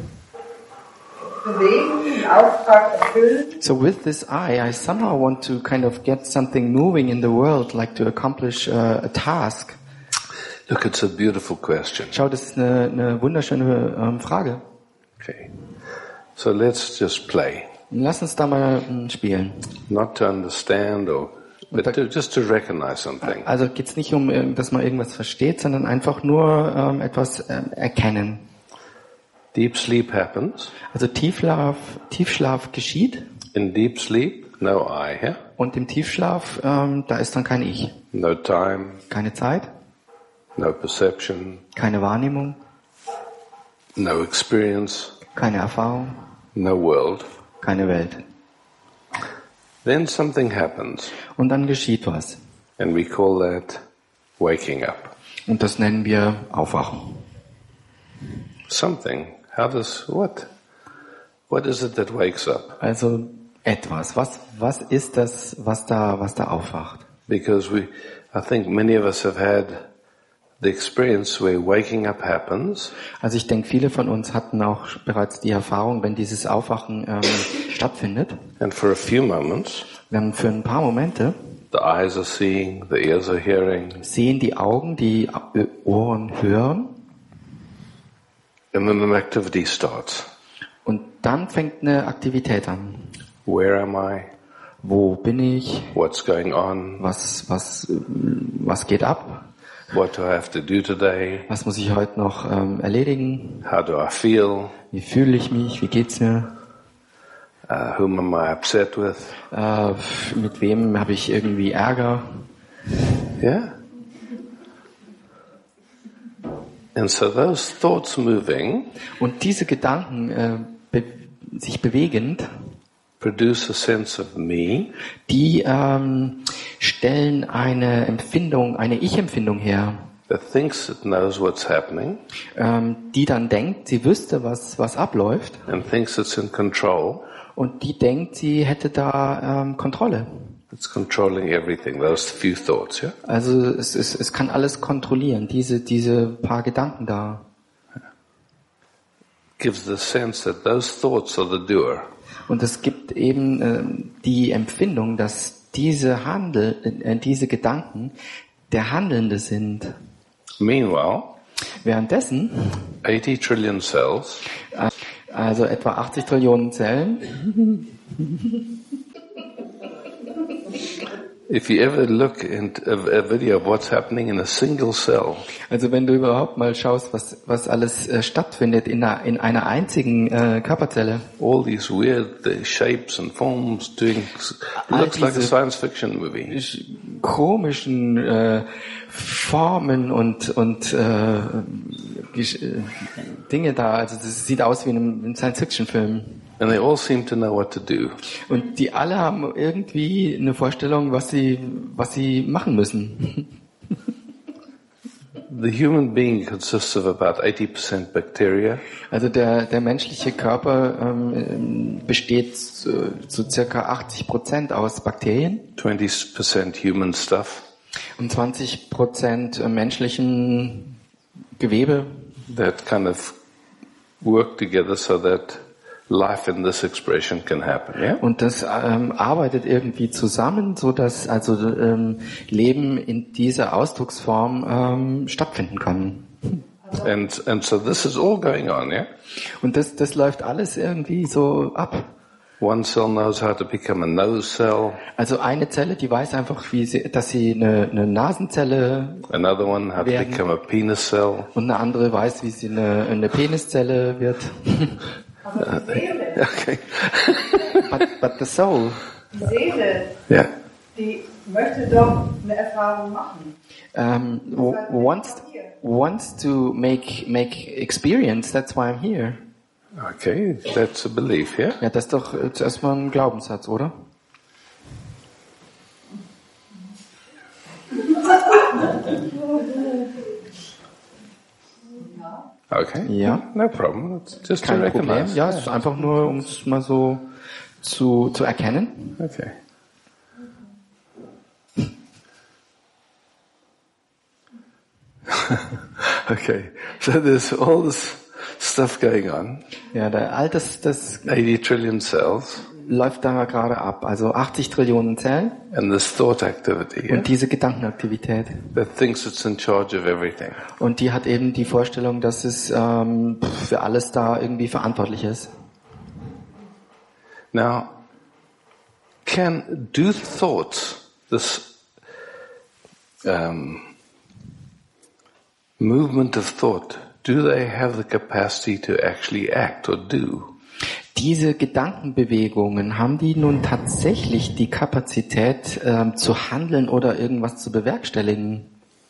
bewegen, einen Auftrag erfüllen. So with this I, I somehow want to kind of get something moving in the world, like to accomplish uh, a task. look, it's a beautiful question. Schau, das ist eine, eine wunderschöne ähm, Frage. Okay. So let's just play. Lass uns da mal ähm, spielen. Not to understand or, but to, just to recognize something. Also geht's nicht um, äh, dass man irgendwas versteht, sondern einfach nur ähm, etwas ähm, erkennen. Deep sleep happens. Also Tiefschlaf, Tiefschlaf geschieht In deep sleep, no I, yeah? und im Tiefschlaf, ähm, da ist dann kein Ich. No time, Keine Zeit, no perception, keine Wahrnehmung, no experience, keine Erfahrung, no world. keine Welt. Then something happens, Und dann geschieht was. and we call that waking up. Und das nennen wir Aufwachen. Something. How does, what? What is it that wakes up? Also etwas. Was, was ist das, was da, was da aufwacht? Because we, I think many of us have had the experience where waking up happens, Also ich denke, viele von uns hatten auch bereits die Erfahrung, wenn dieses Aufwachen ähm, stattfindet, and for a few moments, dann für ein paar Momente the eyes are seeing, the ears are hearing, sehen die Augen, die Ohren hören and then an activity starts. und dann fängt eine Aktivität an. Where am I? Wo bin ich? What's going on? Was, was, äh, was geht ab? What do I have to do today? Was muss ich heute noch ähm, erledigen? How do I feel? Wie fühle ich mich? Wie geht's mir? Uh, whom am I upset with? Äh, mit wem habe ich irgendwie Ärger? Yeah? And so those thoughts moving Und diese Gedanken äh, be sich bewegend, produce a sense of me, die ähm, stellen eine Empfindung, eine Ich-Empfindung her, that thinks it knows what's happening ähm, die dann denkt, sie wüsste, was, was abläuft, and thinks it's in control. und die denkt, sie hätte da ähm, Kontrolle. It's controlling everything, those few thoughts, yeah? Also es, es, es kann alles kontrollieren, diese, diese paar Gedanken da. Gives the sense that those thoughts are the doer. Und es gibt eben ähm, die Empfindung, dass diese Handel, äh, diese Gedanken der Handelnde sind. Meanwhile, Währenddessen, eighty trillion cells äh, also etwa achtzig Trillionen Zellen, if you ever look at a, a video of what's happening in a single cell, also wenn du überhaupt mal schaust, was, was alles äh, stattfindet in einer, in einer einzigen äh, Körperzelle, all these weird uh, shapes and forms doing, All looks like a diese- science fiction movie. sch- komischen äh, Formen und, und äh, gesch- äh, Dinge da, also das sieht aus wie in einem, einem Science-Fiction-Film. And they all seem to know what to do. Und die alle haben irgendwie eine Vorstellung, was sie, was sie machen müssen. The human being consists of about eighty percent bacteria, Also der, der menschliche Körper ähm, besteht zu, zu circa achtzig Prozent aus Bakterien twenty percent human stuff, und zwanzig Prozent menschlichen Gewebe, that kind of work together so that life in this expression can happen, yeah? und das ähm, arbeitet irgendwie zusammen, so dass also ähm, Leben in dieser Ausdrucksform ähm, stattfinden kann. And, and so this is all going on, yeah? Und das, das läuft alles irgendwie so ab. One cell knows how to become a nose cell, Also eine Zelle, die weiß einfach, wie sie, dass sie eine, eine Nasenzelle, another one how to Werden- become a penis cell. und eine andere weiß, wie sie eine, eine Peniszelle wird. Aber die Seele, Okay. But, but the soul, die Seele, Yeah. die möchte doch eine Erfahrung machen. um, w- wants wants to make make experience. That's why I'm here. Okay, that's a belief, yeah? Ja, das ist doch äh, zuerst mal ein Glaubenssatz, oder? Okay. Ja. No problem. It's just to Kein Problem. recognize. Ja, es ist einfach nur, um es mal so zu zu erkennen. Okay. Okay. So there's all this stuff going on. Ja, da, all das das eighty trillion cells läuft da gerade ab. Also achtzig Trillionen Zellen and this thought activity, yeah? und diese Gedankenaktivität. That thinks it's in charge of everything. Und die hat eben die Vorstellung, dass es ähm, für alles da irgendwie verantwortlich ist. Now, can do thoughts, this um, movement of thought, do they have the capacity to actually act or do? Diese Gedankenbewegungen, haben die nun tatsächlich die Kapazität ähm, zu handeln oder irgendwas zu bewerkstelligen?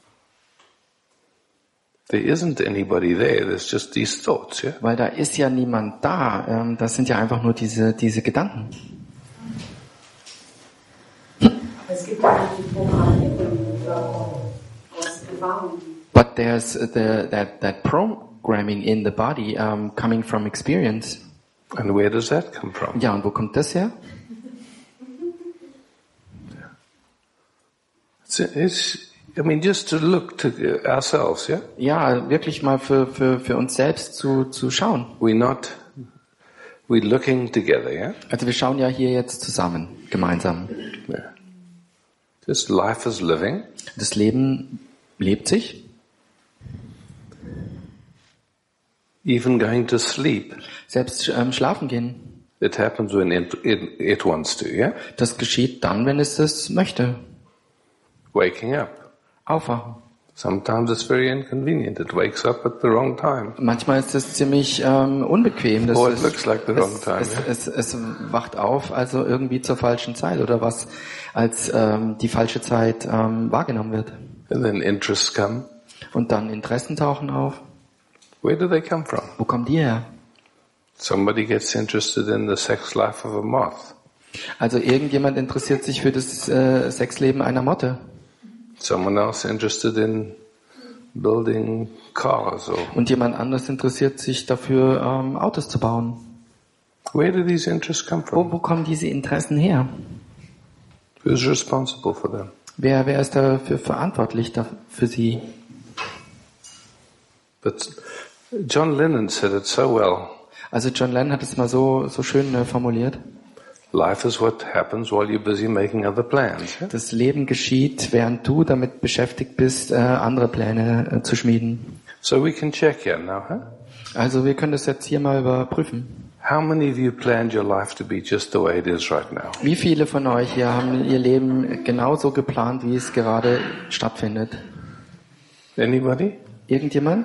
There isn't anybody there, there's just these thoughts, yeah? Weil da ist ja niemand da. Ähm, das sind ja einfach nur diese, diese Gedanken. Es gibt ja auch die Programmierung aus Erfahrung. But there's the, that, that programming in the body um, coming from experience. And where does that come from? Ja, und wo kommt das her? It's, it's, I mean, just to look to ourselves, yeah? Ja, wirklich mal für, für, für uns selbst zu, zu schauen. We're not, we're looking together, yeah? Also wir schauen ja hier jetzt zusammen, gemeinsam. Yeah. Just life is living. Das Leben lebt sich. Even going to sleep. Selbst ähm, schlafen gehen. It happens when it, it, it wants to, yeah? Das geschieht dann, wenn es das möchte. Waking up. Aufwachen. Sometimes it's very inconvenient. It wakes up at the wrong time. Manchmal ist es ziemlich ähm, unbequem. Das Or it ist, looks like the wrong es, time, es, yeah? es, es wacht auf, also irgendwie zur falschen Zeit oder was als ähm, die falsche Zeit ähm, wahrgenommen wird. And then interests come. Und dann Interessen tauchen auf. Where do they come from? Wo kommen die her? Somebody gets interested in the sex life of a moth. Also irgendjemand interessiert sich für das äh, Sexleben einer Motte. Someone else interested in building cars or Und jemand anderes interessiert sich dafür, ähm, Autos zu bauen. where do these interests come Wo, from? wo kommen diese Interessen her? Who's responsible for them? Wer, wer ist dafür verantwortlich da, für sie? But John Lennon said it so well. Also John Lennon hat es mal so, so schön äh, formuliert. Life is what happens while you're busy making other plans. Das Leben geschieht, während du damit beschäftigt bist, äh, andere Pläne äh, zu schmieden. So we can check here now, huh? Also wir können das jetzt hier mal überprüfen. How many of you planned your life to be just the way it is right now? Wie viele von euch hier haben ihr Leben genauso geplant, wie es gerade stattfindet? Anybody? Irgendjemand?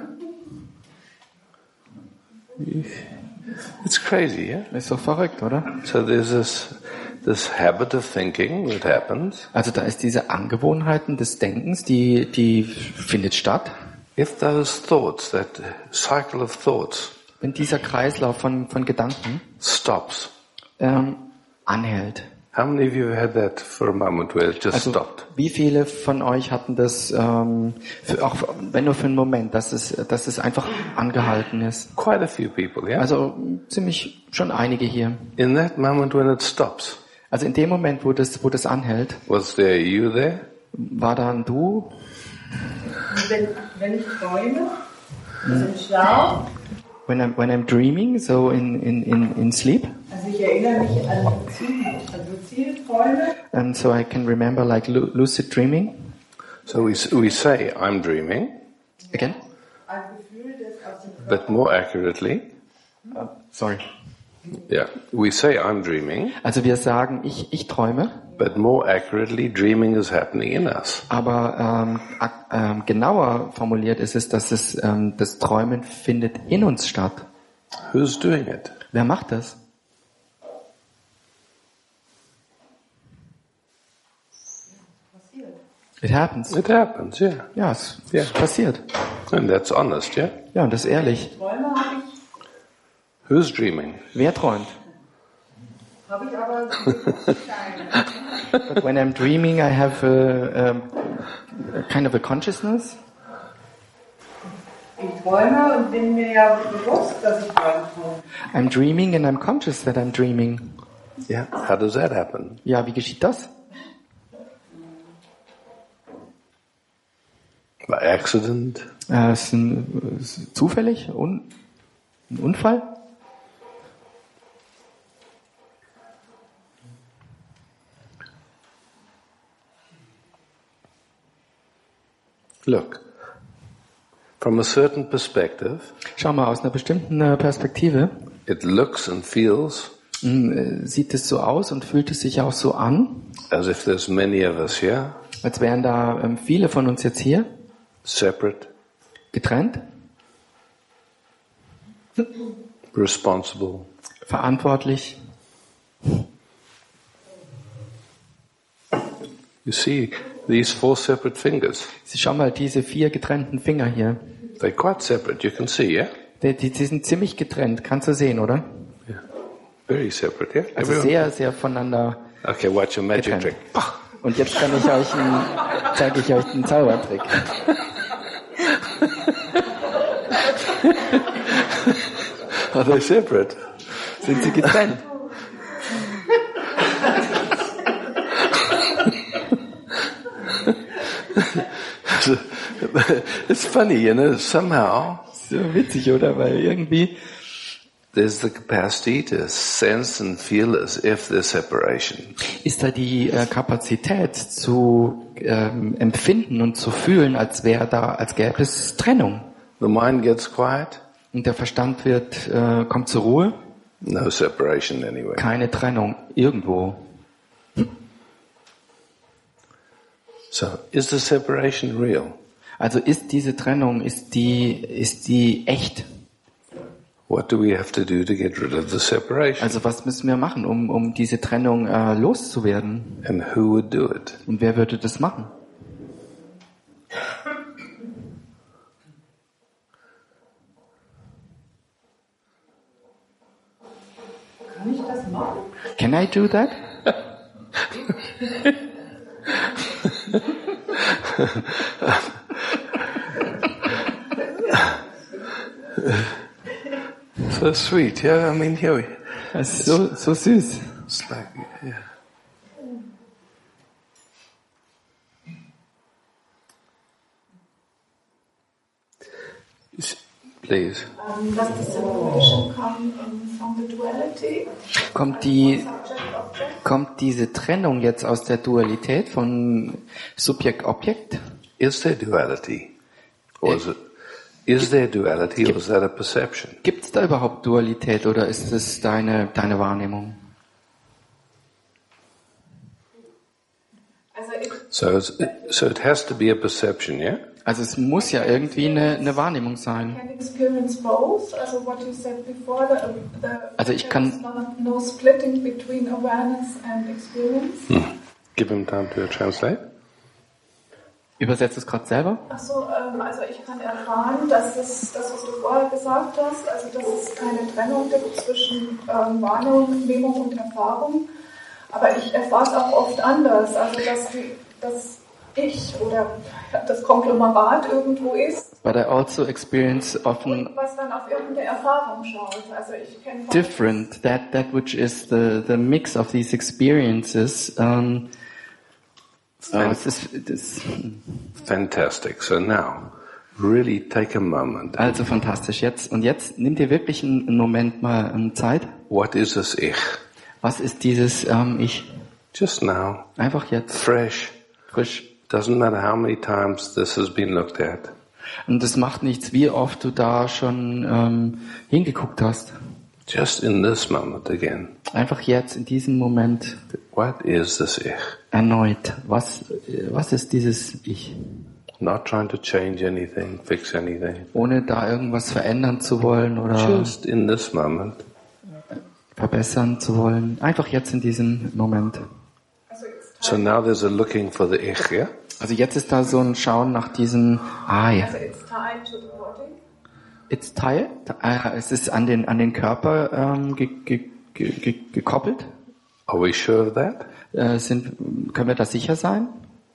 It's crazy, yeah? Ist doch verrückt, oder? So there's this, this habit of thinking that happens. Also da ist diese Angewohnheiten des Denkens, die, die findet statt. If those thoughts, that cycle of thoughts, Wenn dieser Kreislauf von, von Gedanken stops, ähm, anhält. how many of you have had that for a moment where it just Also stopped? wie viele von euch hatten das, ähm, für, auch wenn nur für einen Moment, dass es, dass es einfach angehalten ist? Quite a few people, yeah? Also ziemlich schon einige hier. In that moment when it stops, Also in dem Moment, wo das, wo das anhält, was there you there? war da ein Du? Wenn, wenn ich träume, also im Schlaf, When I'm, when I'm dreaming, so in, in, in, in sleep, also ich erinnere mich an Ziel, also Zielträume, and so I can remember like lu- lucid dreaming. So we, we say, I'm dreaming, Again? ein Gefühl, das aus dem but more accurately, Uh, sorry. yeah, we say, I'm dreaming, Also wir sagen, ich, ich träume, but more accurately, dreaming is happening in us. aber ähm, ak- ähm, genauer formuliert ist es, dass es ähm, das Träumen findet in uns statt. Who's doing it? Wer macht das? It happens. It happens, yeah. Ja, es, Ja. es passiert. And that's honest, yeah? Ja, und das ist ehrlich. Träume habe ich, Who's dreaming? Wer träumt? habe ich aber keine. But when I'm dreaming, I have a, um, a kind of a consciousness. Ich träume und bin mir ja bewusst, dass ich träume. I'm dreaming and I'm conscious that I'm dreaming. Yeah. How does that happen? Ja, wie geschieht das? By accident? Äh, ist, ein, ist zufällig? Un, ein Unfall? Look, from a certain perspective, Schau mal, aus einer bestimmten äh, Perspektive it looks and feels mh, äh, sieht es so aus und fühlt es sich auch so an, as if there's many of us here, als wären da ähm, viele von uns jetzt hier separate, getrennt, responsible, verantwortlich. You see, these four separate fingers, Schau mal, diese vier getrennten Finger hier, they're quite separate, you can see, yeah? die, die, die sind ziemlich getrennt, kannst du sehen, oder? Yeah. Very separate, yeah? Also Everyone? sehr, sehr voneinander Okay, watch a magic getrennt. trick. Pah! Und jetzt kann ich euch einen, zeige ich euch einen Zaubertrick. Are they separate? Sind sie getrennt? It's funny, you know, somehow So witzig, oder? Weil irgendwie there's the capacity to sense and feel as if there's separation. ist da die äh, Kapazität zu ähm, empfinden und zu fühlen, als wäre da, als gäbe es Trennung. The mind gets quiet, Und der Verstand wird, äh, kommt zur Ruhe. no separation anyway. Keine Trennung irgendwo. So, is the separation real? Also ist diese Trennung, ist die, ist die echt? What do we have to do to get rid of the separation? Also was müssen wir machen, um, um diese Trennung äh, loszuwerden? And who would do it? Und wer würde das machen? Can I do that? So sweet, yeah. I mean, here we. Das ist so, so süß. It's like, yeah. Please. Um, does the separation come um, from the duality? Kommt die, Subject, object? kommt diese Trennung jetzt aus der Dualität von Subjekt-Objekt? Is there duality? Or is it, is there duality or is that a perception? Gibt es da überhaupt Dualität oder ist es deine, deine Wahrnehmung? Also it, So it's, so it has to be a perception, yeah? Also es muss ja irgendwie eine, eine Wahrnehmung sein. can experience both. Also what you said before, the, the Also ich kann- there's no, no splitting between awareness and experience. Hmm. Give him time to translate. Übersetzt es gerade selber? Ach so, ähm, also ich kann erfahren, dass es, das, was du vorher gesagt hast, also dass es keine Trennung gibt zwischen ähm, Wahrnehmung und Erfahrung. Aber ich erfahre es auch oft anders. Also dass, die, dass ich oder das Konglomerat irgendwo ist, But I also experience often was dann auf irgendeine Erfahrung schaut. Also ich kenne different, that, that which is the, the mix of these experiences. Um, oh, es ist, das, Fantastic. So now, really take a moment. also fantastisch. Jetzt, und jetzt nimm dir wirklich einen, einen Moment mal ähm, Zeit. What is this ich? Was ist dieses ähm, Ich? Just now. Einfach jetzt, Fresh. frisch. Doesn't matter how many times this has been looked at. Und es macht nichts, wie oft du da schon ähm, hingeguckt hast. Just in this moment again. Einfach jetzt, in diesem Moment, What is this ich? erneut. Was, äh, was ist dieses Ich? Not trying to change anything, fix anything. Ohne da irgendwas verändern zu wollen oder Just in this moment. verbessern zu wollen. Einfach jetzt in diesem Moment. also it's So now there's a looking for the ich, yeah? Also jetzt ist da so ein Schauen nach diesem Ah ja. Also it's tied to the body. It's tied. Äh, es ist an den an den Körper ähm, ge, ge, ge, ge, gekoppelt. Are we sure of that? Äh, sind, können wir da sicher sein?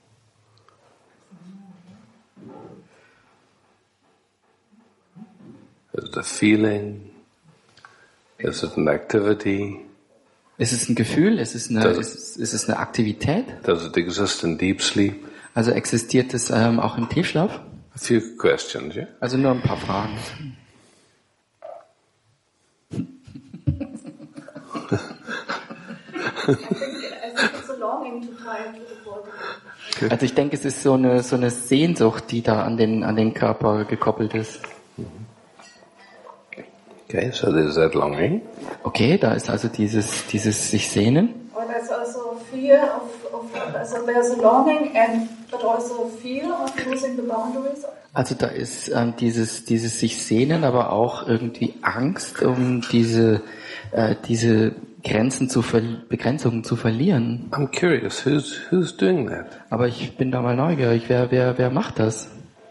Is it a feeling? Is it an activity? Ist es ein Gefühl? Ist es eine, Das- ist, es- ist es eine Aktivität? Does it exist in deep sleep? Also existiert es ähm, auch im Tiefschlaf? A few questions, yeah? Also nur ein paar Fragen. I think, I think it's a longing to tie it to the body. Also ich denke, es ist so eine so eine Sehnsucht, die da an den an den Körper gekoppelt ist. Okay, so there's that longing. Okay, da ist also dieses dieses sich sehnen. Or there's also fear of, of so there's a longing and but also fear of losing the boundaries. Also da ist ähm, dieses dieses sich sehnen, aber auch irgendwie Angst, um diese äh, diese Grenzen zu ver Begrenzungen zu verlieren. I'm curious, who's who's doing that? Aber ich bin da mal neugierig, wer wer wer macht das?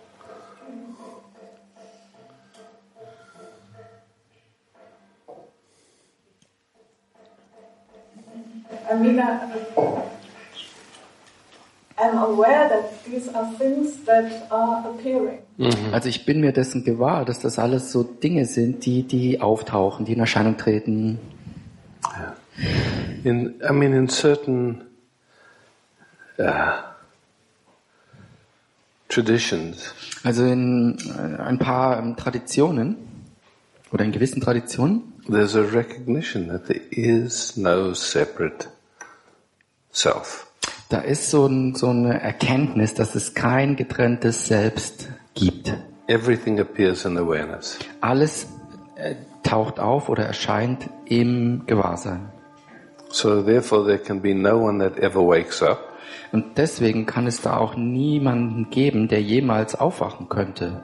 I mean, I, I'm aware that these are things that are appearing. Also ich bin mir dessen gewahr, dass das alles so Dinge sind, die die auftauchen, die in Erscheinung treten. In I mean, in certain uh, traditions, Also in äh, ein paar ähm, Traditionen oder in gewissen Traditionen there's a recognition that there is no separate self. da ist so, ein, so eine Erkenntnis, dass es kein getrenntes Selbst gibt. Everything appears in awareness. Alles äh, taucht auf oder erscheint im Gewahrsein. So therefore there can be no one that ever wakes up Und deswegen kann es da auch niemanden geben, der jemals aufwachen könnte.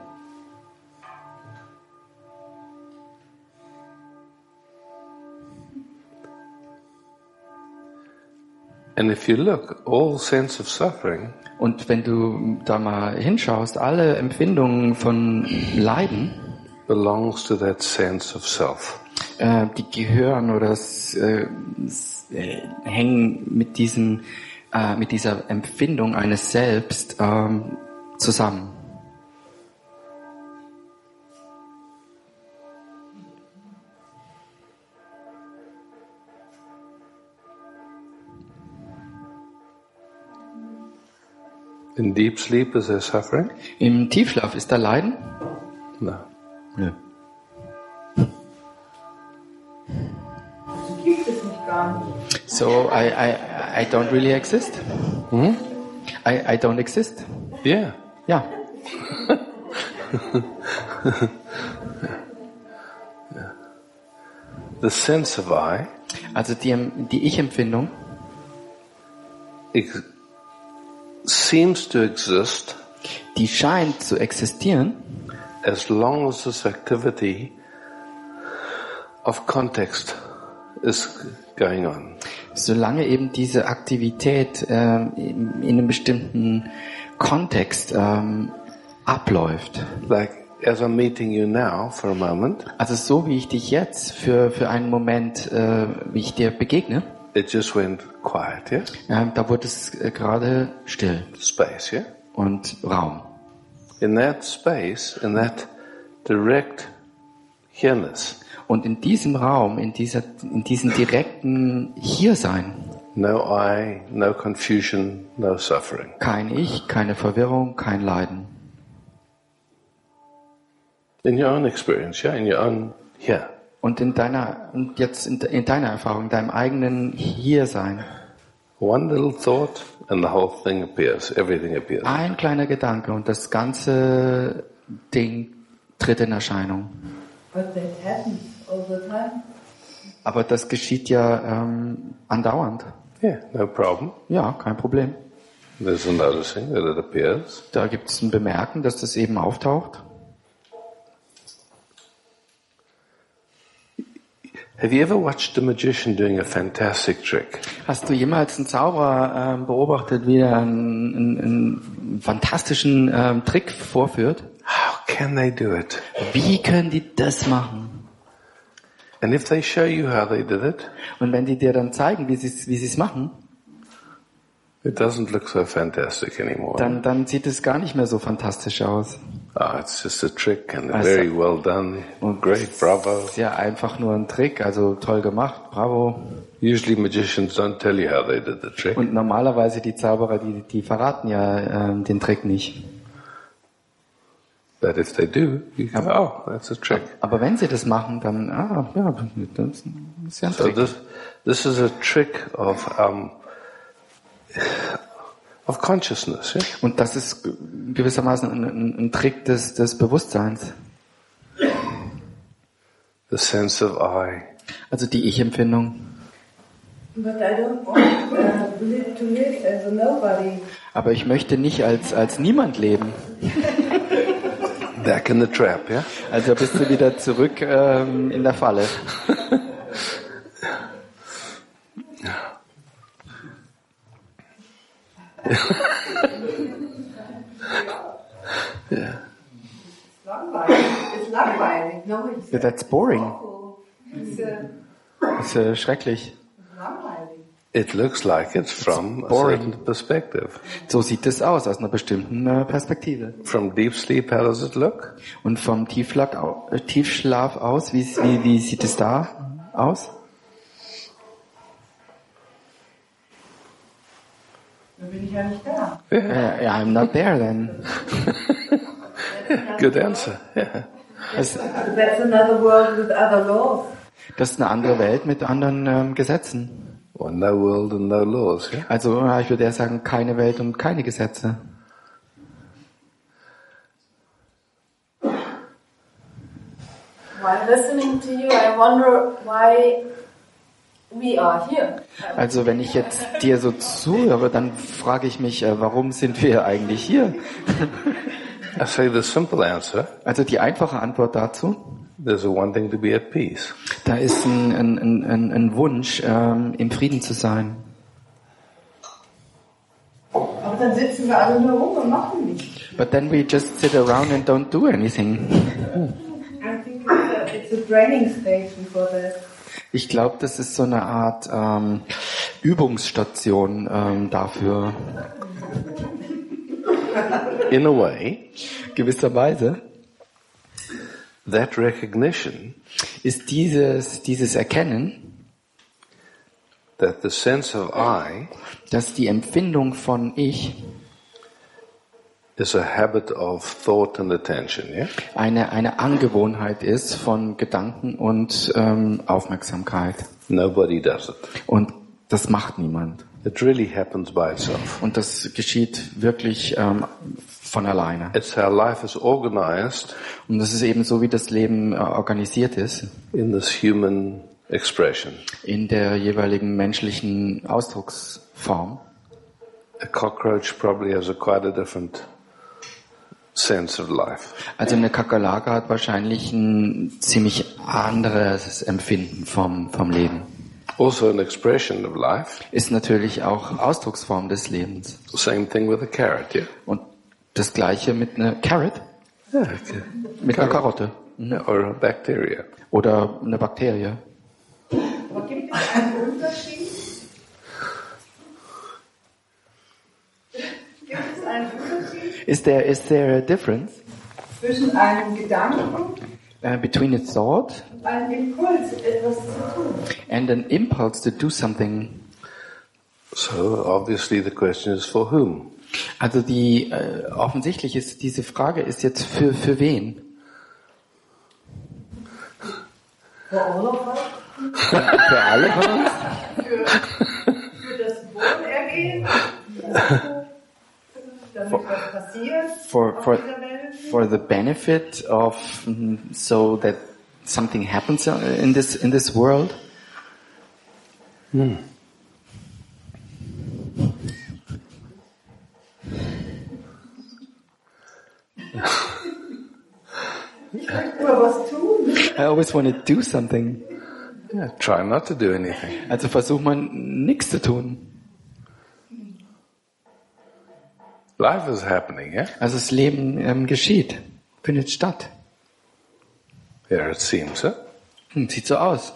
and if you look, all sense of suffering Und wenn du da mal hinschaust, alle Empfindungen von Leiden belongs to that sense of self. äh, die gehören oder s, äh, s, äh, hängen mit diesem, äh, mit dieser Empfindung eines Selbst ähm, zusammen. In deep sleep is there suffering? Im Tiefschlaf ist da Leiden? No. Nö. Gibt es nicht gar nicht. So I, I, I don't really exist? Hmm? I, I don't exist? Yeah. Ja. The sense of I Also die, die Ich-Empfindung ex- seems to exist die scheint zu existieren, as long as this activity of context is going on. solange eben diese Aktivität ähm, in, in einem bestimmten Kontext ähm, abläuft. Like as I'm meeting you now for a moment, Also so wie ich dich jetzt für, für einen Moment, äh, wie ich dir begegne, it just went quiet, yeah? ja, da wurde es äh, gerade still Space, yeah? und Raum. In that space, in that direct here-ness, Und in diesem Raum, in dieser, in diesem direkten Hiersein, no I, no confusion, no suffering. kein Ich, keine Verwirrung, kein Leiden. In your own experience, yeah? In your own here. Und in deiner, und jetzt in, in deiner Erfahrung, in deinem eigenen Hiersein, One little thought and the whole thing appears, everything appears. ein kleiner Gedanke und das ganze Ding tritt in Erscheinung. But that happens all the time. Aber das geschieht ja ähm, andauernd. Yeah, no problem. Ja, kein Problem. There's a noticing that it appears. Da gibt es ein Bemerken, dass das eben auftaucht. Have you ever watched a magician doing a fantastic trick? Hast du jemals einen Zauberer ähm, beobachtet, wie er einen, einen, einen fantastischen ähm, Trick vorführt? How can they do it? Wie können die das machen? And if they show you how they did it, Und wenn die dir dann zeigen, wie sie es wie sie es machen, it doesn't look so fantastic anymore. dann, dann sieht es gar nicht mehr so fantastisch aus. Ah, it's just a trick and Also- very well done. Great, bravo. Ist ja einfach nur ein Trick, also toll gemacht, bravo. Usually magicians don't tell you how they did the trick. Und normalerweise die Zauberer, die, die verraten ja ähm, den Trick nicht. But if they do, you go, oh, that's a trick. Aber wenn sie das machen, dann, ah, ja, das ist ja ein So Trick. this, this is a trick of, um, of consciousness, yeah? Und das ist gewissermaßen ein, ein, ein Trick des, des Bewusstseins. The sense of I. Also die Ich-Empfindung. But I don't want uh, live to live as a nobody. Aber ich möchte nicht als, als niemand leben. Back in the trap, yeah? Also bist du wieder zurück ähm, in der Falle. Yeah. Langweilig. It's langweilig. No, it's Yeah, that's boring. awful. It's uh, Das ist äh, schrecklich. langweilig. It looks like it's from a boring. certain perspective. So sieht es aus, aus einer bestimmten äh, Perspektive. From deep sleep, how does it look? Und vom Tiefschlaf, au- äh, Tiefschlaf aus, wie, wie, wie sieht es da aus? Dann bin ich ja nicht da. Äh, ja, I'm not there then. Good answer. Yeah. Das, That's another world with other laws. das ist eine andere Welt mit anderen ähm, Gesetzen. Well, no world and no laws, yeah? Also ja, ich würde eher sagen, keine Welt und keine Gesetze. While listening to you, I wonder why we are here. Also wenn ich jetzt dir so zuhöre, dann frage ich mich, äh, warum sind wir eigentlich hier? I say the simple answer, Also die einfache Antwort dazu, there's a wanting to be at peace. da ist ein, ein, ein, ein Wunsch, ähm, im Frieden zu sein. Aber dann sitzen wir alle nur rum und machen nichts. But then we just sit around and don't do anything. I think it's a, it's a training station for this. Ich glaube, das ist so eine Art ähm, Übungsstation ähm, dafür. In a way, Gewisserweise that recognition ist dieses, dieses Erkennen, that the sense of I dass die Empfindung von Ich is a habit of thought and attention, yeah? eine, eine Angewohnheit ist von Gedanken und ähm, Aufmerksamkeit. Nobody does it. Und das macht niemand. It really happens by itself. Und das geschieht wirklich ähm, von alleine. It's how life is organized Und das ist eben so, wie das Leben äh, organisiert ist, in this human expression. in der jeweiligen menschlichen Ausdrucksform. A cockroach probably has a quite a different sense of life. Also eine Kakerlake hat wahrscheinlich ein ziemlich anderes Empfinden vom, vom Leben. Also an expression of life. Ist natürlich auch Ausdrucksform des Lebens. Same thing with a carrot, yeah? Und das Gleiche mit einer Carrot, Yeah, okay. mit einer Karotte Yeah, or a bacteria. oder einer Bakterie. Aber gibt es einen Unterschied? Gibt es einen Unterschied Is there, is there a difference zwischen einem Gedanken uh, between a thought und einem Impuls, etwas zu tun? and an impulse to do something? So obviously the question is for whom? Also die äh, offensichtlich ist diese Frage ist jetzt für für wen? For all of us? Für alle von uns? Für, für das Wohlergehen? Damit was passiert For auf for dieser Welt? for the benefit of mm, so that something happens uh, in this in this world? Hmm. Ich möchte nur was tun. I always want to do something. Yeah, try not to do anything. Also versucht man nichts zu tun. Life is happening, yeah? Also das Leben ähm, geschieht, findet statt. Yeah, it seems, huh? Hm, sieht so aus.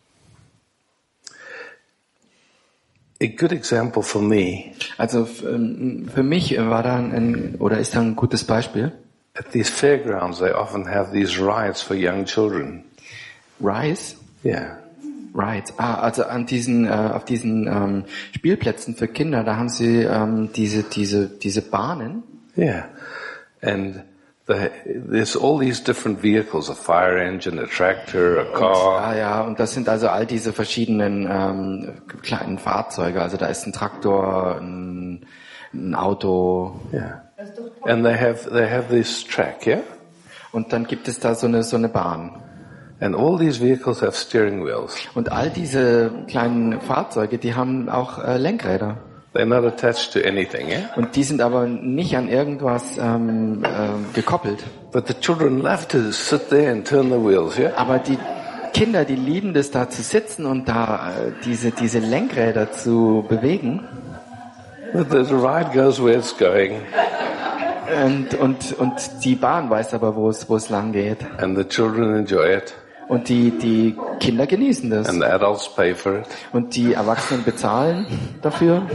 A good example for me, Also f- ähm, für mich war da ein, oder ist da ein gutes Beispiel. at these fairgrounds they often have these rides for young children. Rise, Yeah. right. Ah, also an diesen, äh, auf diesen ähm, Spielplätzen für Kinder, da haben sie ähm, diese, diese, diese Bahnen. Yeah. And the, there's all these different vehicles, a fire engine, a tractor, a car. Ah ja, und das sind also all diese verschiedenen ähm, kleinen Fahrzeuge. Also da ist ein Traktor, ein, ein Auto. Yeah. And they have, they have this track, yeah? Und dann gibt es da so eine, so eine Bahn. And all these vehicles have steering wheels. Und all diese kleinen Fahrzeuge, die haben auch äh, Lenkräder. They're not attached to anything, yeah? Und die sind aber nicht an irgendwas ähm, äh, gekoppelt. But the children love to sit there and turn the wheels, yeah? Aber die Kinder, die lieben das, da zu sitzen und da äh, diese, diese Lenkräder zu bewegen. But the ride goes where it's going. Und, und, und die Bahn weiß aber, wo es, wo es lang geht. And the children enjoy it. Und die, die Kinder genießen das. And the adults pay for it. Und die Erwachsenen bezahlen dafür.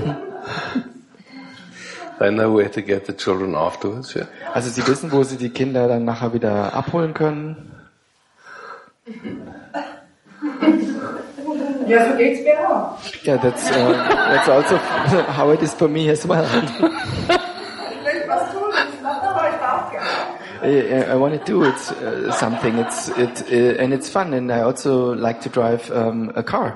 They know where to get the children afterwards, yeah? Also sie wissen, wo sie die Kinder dann nachher wieder abholen können. Ja, so geht's mir auch. Yeah, that's, uh, that's also how it is for me as well. Ich will was tun, das macht aber ich auch gerne. I, I want to do it's uh, something. It's it uh, and it's fun, and I also like to drive um, a car.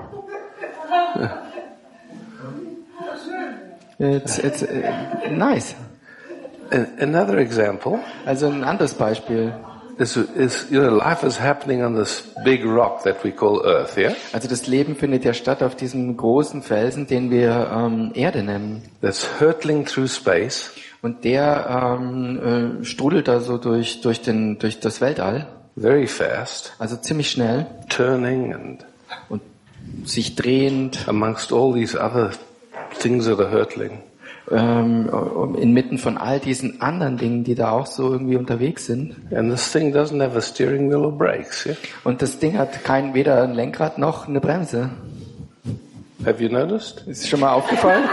It's it's uh, nice. And another example Also ein anderes Beispiel. is, is, you know, life is happening on this big rock that we call Earth, yeah? Also das Leben findet ja statt auf diesem großen Felsen, den wir ähm, Erde nennen. That's hurtling through space. Und der ähm, äh, strudelt da so durch durch den durch das Weltall. Very fast. Also ziemlich schnell Turning and und sich drehend amongst all these other things that are hurtling. ähm, inmitten von all diesen anderen Dingen, die da auch so irgendwie unterwegs sind. And this thing doesn't have a steering wheel or brakes. Yeah? Und das Ding hat kein weder ein Lenkrad noch eine Bremse. Have you noticed? Ist schon mal aufgefallen?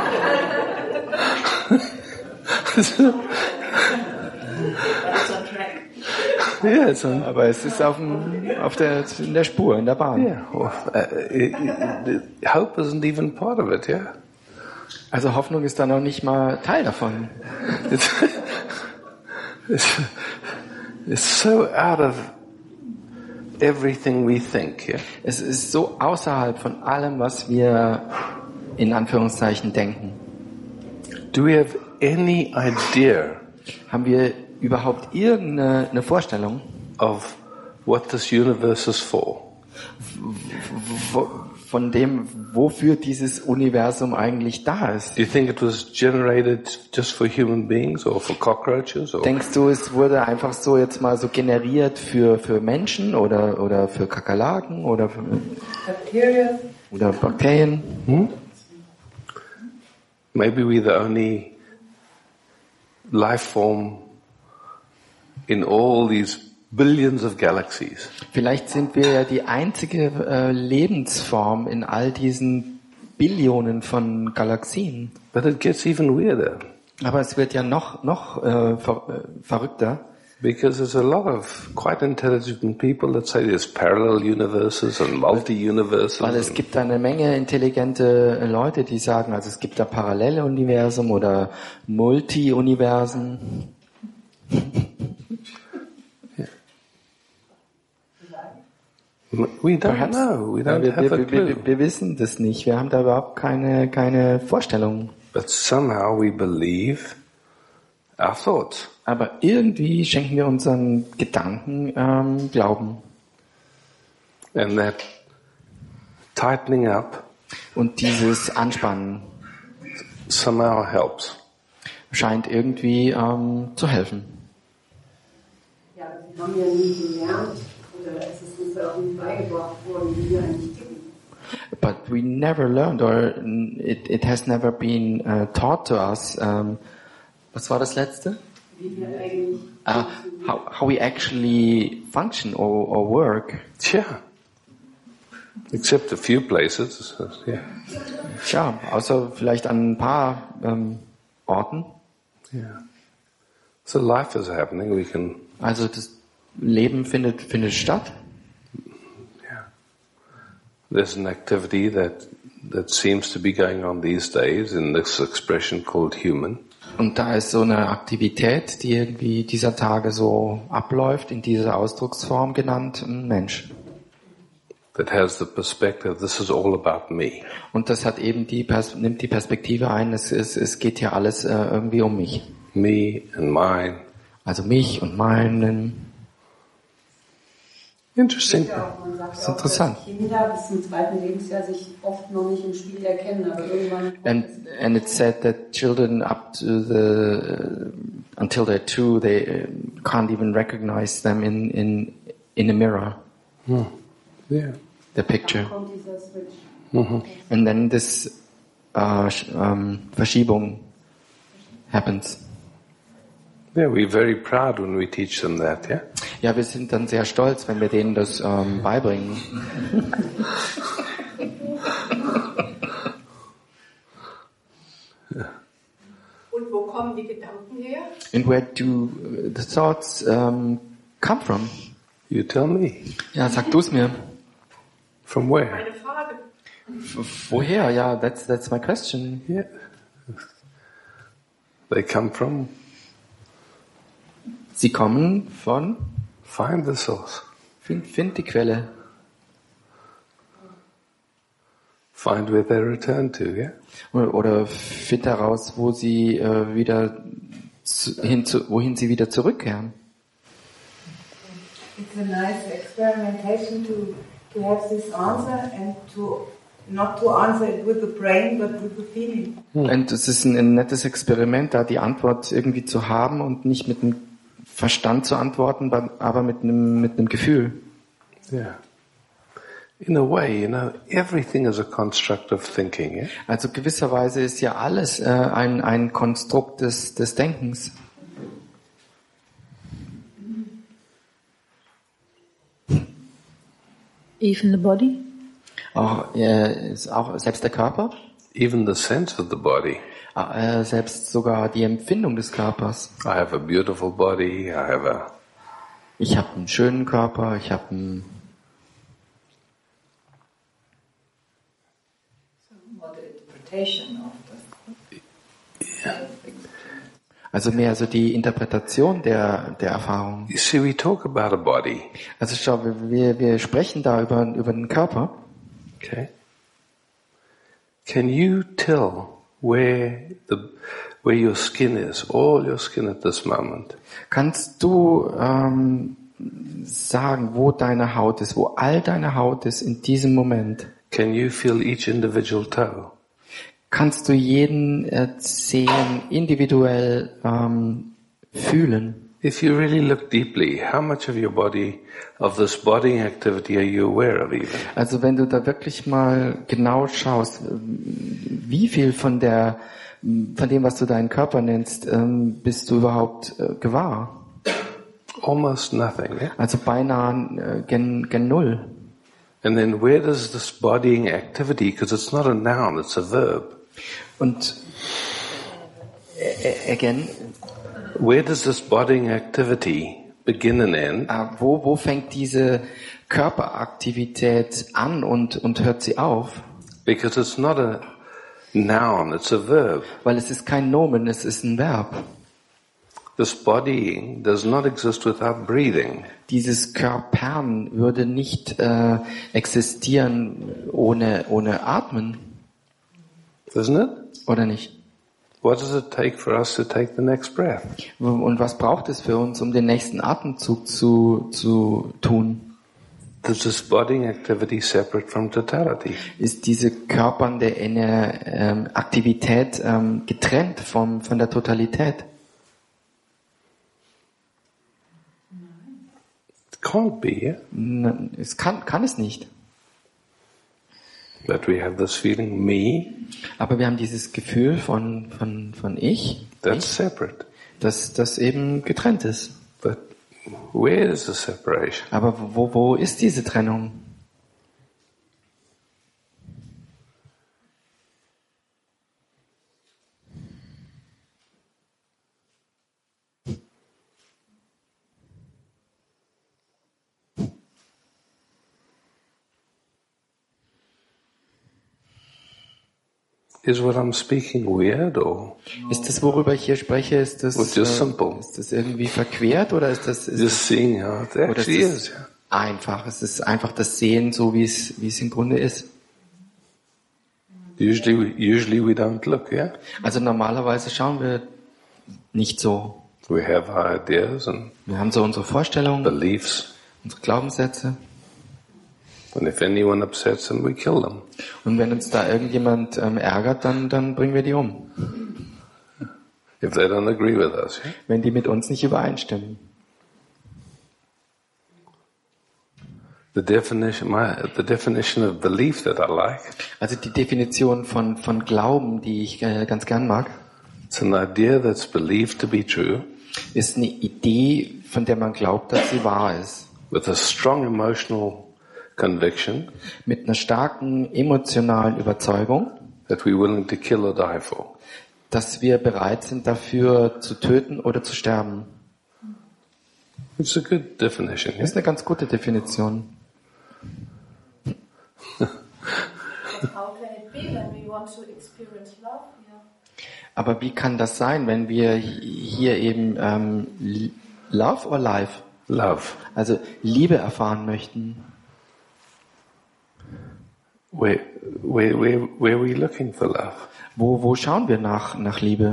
Yeah, it's on. Aber es ist auf, dem, auf der, in der Spur, in der Bahn. Yeah. Well, uh, it, it, hope isn't even part of it. Yeah. Also Hoffnung ist da noch nicht mal Teil davon. It's, it's, it's so out of everything we think. Yeah. Es ist so außerhalb von allem, was wir in Anführungszeichen denken. Do we have any idea Haben wir überhaupt irgendeine eine Vorstellung, of what this universe is for? wo, von dem, wofür dieses Universum eigentlich da ist? Do you think it was generated just for human beings or for cockroaches? Or Denkst du, es wurde einfach so jetzt mal so generiert für, für Menschen oder, oder für Kakerlaken oder für Bakterien. oder Bakterien? hmm? Maybe we're the only life form in all these billions of galaxies. Vielleicht sind wir ja die einzige äh, Lebensform in all diesen Billionen von Galaxien. But it gets even weirder Aber es wird ja noch noch äh, ver äh, verrückter, because there's a lot of quite intelligent people that say there's parallel universes and multi-universes. weil es gibt eine Menge intelligente Leute, die sagen, also es gibt da parallele Universum oder Multi-Universen. We don't Perhaps. know. We Ja, don't wir, have a wir, clue. wir, wir wissen das nicht. Wir haben da überhaupt keine keine Vorstellung. But somehow we believe our thoughts. Aber irgendwie schenken wir unseren Gedanken ähm, Glauben. And that tightening up Und dieses Anspannen somehow helps. scheint irgendwie ähm, zu helfen. Ja, wir haben ja nie gelernt, oder es ist uns ja auch nie beigebracht worden, wie wir eigentlich ticken. But we never learned, or it, it has never been uh, taught to us. Um, was war das letzte? Wie wir eigentlich Uh, how, how we actually function or, or work. Yeah. Except a few places. Yeah. Tja, außer vielleicht an ein paar ähm, Orten. Yeah. So life is happening. We can. Also das Leben findet findet statt. Yeah. There's an activity that that seems to be going on these days in this expression called human. Und da ist so eine Aktivität, die irgendwie dieser Tage so abläuft, in dieser Ausdrucksform genannt Mensch. That has the perspective. This is all about me. Und das hat eben die Pers- nimmt die Perspektive ein. Es, es, es geht hier alles äh, irgendwie um mich. Me and mine. Also mich und meinen. Interesting. ja auch, man sagt Das ist ja auch, interessant. dass Kinder bis zum zweiten Lebensjahr sich oft noch nicht im Spiel erkennen, aber irgendwann And and it said that children up to the uh, until they're two, they uh, can't even recognize them in in in a mirror, Hmm. Yeah. the picture. kommt dieser Switch. Mm-hmm. And then this uh, sh- um, Verschiebung happens. Yeah, we're very proud when we teach them that. Yeah. Ja, wir sind dann sehr stolz, wenn wir denen das ähm, beibringen. Und wo kommen die Gedanken her? And where do uh, the thoughts um, come from? You tell me. Ja, sag du es mir. From where? Eine Frage. F- woher? Ja, that's that's my question. Yeah. They come from. Sie kommen von. Find the source. Find, find die Quelle. Find where they return to. Yeah. Oder, oder find heraus, wo sie äh, wieder zu, hin zu, wohin sie wieder zurückkehren. It's a nice experimentation to to have this answer and to not to answer it with the brain but with the feeling. Und es ist ein, ein nettes Experiment, da die Antwort irgendwie zu haben und nicht mit dem Verstand zu antworten, aber mit einem mit einem Gefühl. Yeah. In a way, you know, everything is a construct of thinking. Yeah? Also gewisserweise ist ja alles äh, ein, ein Konstrukt des, des Denkens. Even the body? Auch, äh, ist auch selbst der Körper, Even the sense of the body. äh, selbst sogar die Empfindung des Körpers. I have a beautiful body. I have a. Ich habe einen schönen Körper, ich habe einen. Also mehr so die Interpretation der, der Erfahrung. You see, we talk about a body. Also schau, wir, wir sprechen da über, über den Körper. Okay. Can you tell where the where your skin is, all your skin at this moment? Kannst du ähm, sagen, wo deine Haut ist, wo all deine Haut ist in diesem Moment? Can you feel each individual toe? Kannst du jeden äh, Zehen individuell ähm, fühlen? If you really look deeply, how much of your body, of this body activity are you aware of even? Also wenn du da wirklich mal genau schaust, wie viel von der, von dem, was du deinen Körper nennst, ähm, bist du überhaupt äh, gewahr? Almost nothing. Yeah? Also beinahe äh, gen, gen null. And then where does this bodying activity, because it's not a noun, it's a verb. Und äh, again, where does this bodying activity begin and end? Äh, wo, wo fängt diese Körperaktivität an und, und hört sie auf? Because it's not a noun, it's a verb. Weil es ist kein Nomen, es ist ein Verb. This bodying does not exist without breathing. Dieses Körpern würde nicht äh, existieren ohne, ohne Atmen. Isn't it? Oder nicht? What does it take for us to take the next breath? Und was braucht es für uns, um den nächsten Atemzug zu, zu tun? Is this bodying activity separate from totality? Ist diese körpernde eine, ähm, Aktivität ähm, getrennt vom, von der Totalität? It can't be, yeah? N- Es kann, kann es nicht. But we have this feeling, me, Aber wir haben dieses Gefühl von, von, von ich, that's separate. dass das eben getrennt ist. But where is the separation? Aber wo, wo ist diese Trennung? Is what I'm speaking weird or Ist das, worüber ich hier spreche, ist das, Or just äh, simple? ist das irgendwie verquert oder ist das, ist just seeing how it oder actually ist is? das einfach? Es ist einfach das Sehen, so wie es, wie es im Grunde ist. Usually, we, usually we don't look, yeah? Also normalerweise schauen wir nicht so. We have our ideas and Wir haben so unsere Vorstellungen, beliefs, unsere Glaubenssätze. and if anyone upsets them, we kill them. Und wenn uns da irgendjemand ähm, ärgert, dann, dann bringen wir die um. If they don't agree with us, yeah? Wenn die mit uns nicht übereinstimmen. The definition, my, the definition of belief that I like, Also die Definition von, von Glauben, die ich äh, ganz gern mag, it's an idea that's believed to be true ist eine Idee, von der man glaubt, dass sie wahr ist. with a strong emotional conviction Mit einer starken emotionalen Überzeugung, that we're willing to kill or die for. dass wir bereit sind, dafür zu töten oder zu sterben. It's a good definition, Das yeah? ist eine ganz gute Definition. How can it be when we want to experience love here? Aber wie kann das sein, wenn wir hier eben ähm, Love or Life, Love. also Liebe erfahren möchten? Where, where, where, where are we looking for love? Wo, wo schauen wir nach, nach Liebe?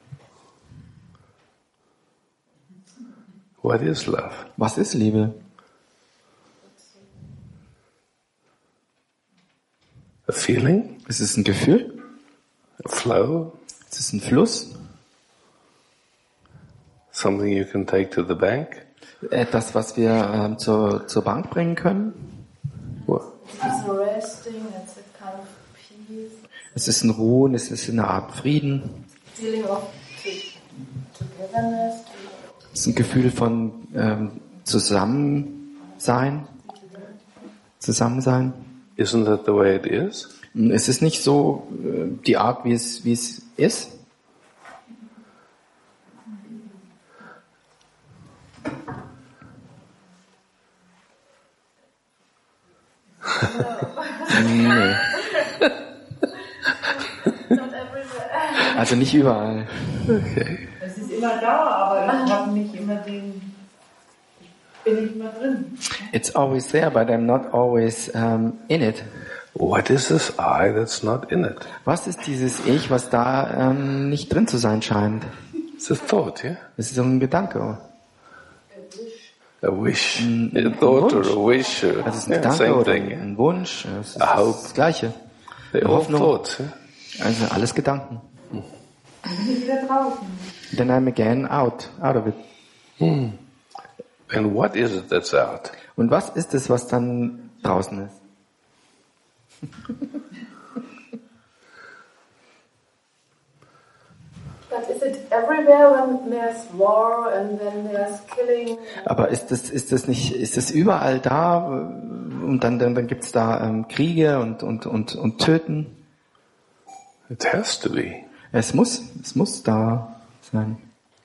What is love? Was ist Liebe? A feeling? Ist es ein Gefühl? A flow? Ist es ein Fluss? Something you can take to the bank? Etwas, was wir ähm, zur, zur Bank bringen können? What, It's resting, it's a kind of peace. Es ist ein Ruhen, es ist eine Art Frieden. Feeling of togetherness. Es ist ein Gefühl von ähm, Zusammensein. Zusammensein. Isn't that the way it is? Es ist nicht so äh, die Art, wie es, wie es ist. Nee. Also nicht überall. Okay. Es ist immer da, aber ich habe nicht immer den, ich bin nicht mehr drin. It's always there, but I'm not always um, in it. What is this I that's not in it? Was ist dieses Ich, was da ähm, nicht drin zu sein scheint? It's a thought, yeah? Es ist so ein Gedanke. A wish. Ein, A ein thought Wunsch. or a wish. Or, Also es ist ein yeah, Gedanke same oder thing. ein, Yeah? ein Wunsch. Es ist A hope. das Gleiche. They're Eine all Hoffnung. thoughts, yeah? Also alles Gedanken. Dann bin ich wieder draußen. Then I'm again out, out of it. Hmm. And what is it that's out? Und was ist es, was dann draußen ist? But is it everywhere when there's war and then there's killing? Aber ist das, ist das nicht, ist das überall da? Und dann, dann, dann gibt's da ähm, Kriege und, und, und, und Töten? It has to be. Es muss, es muss da sein.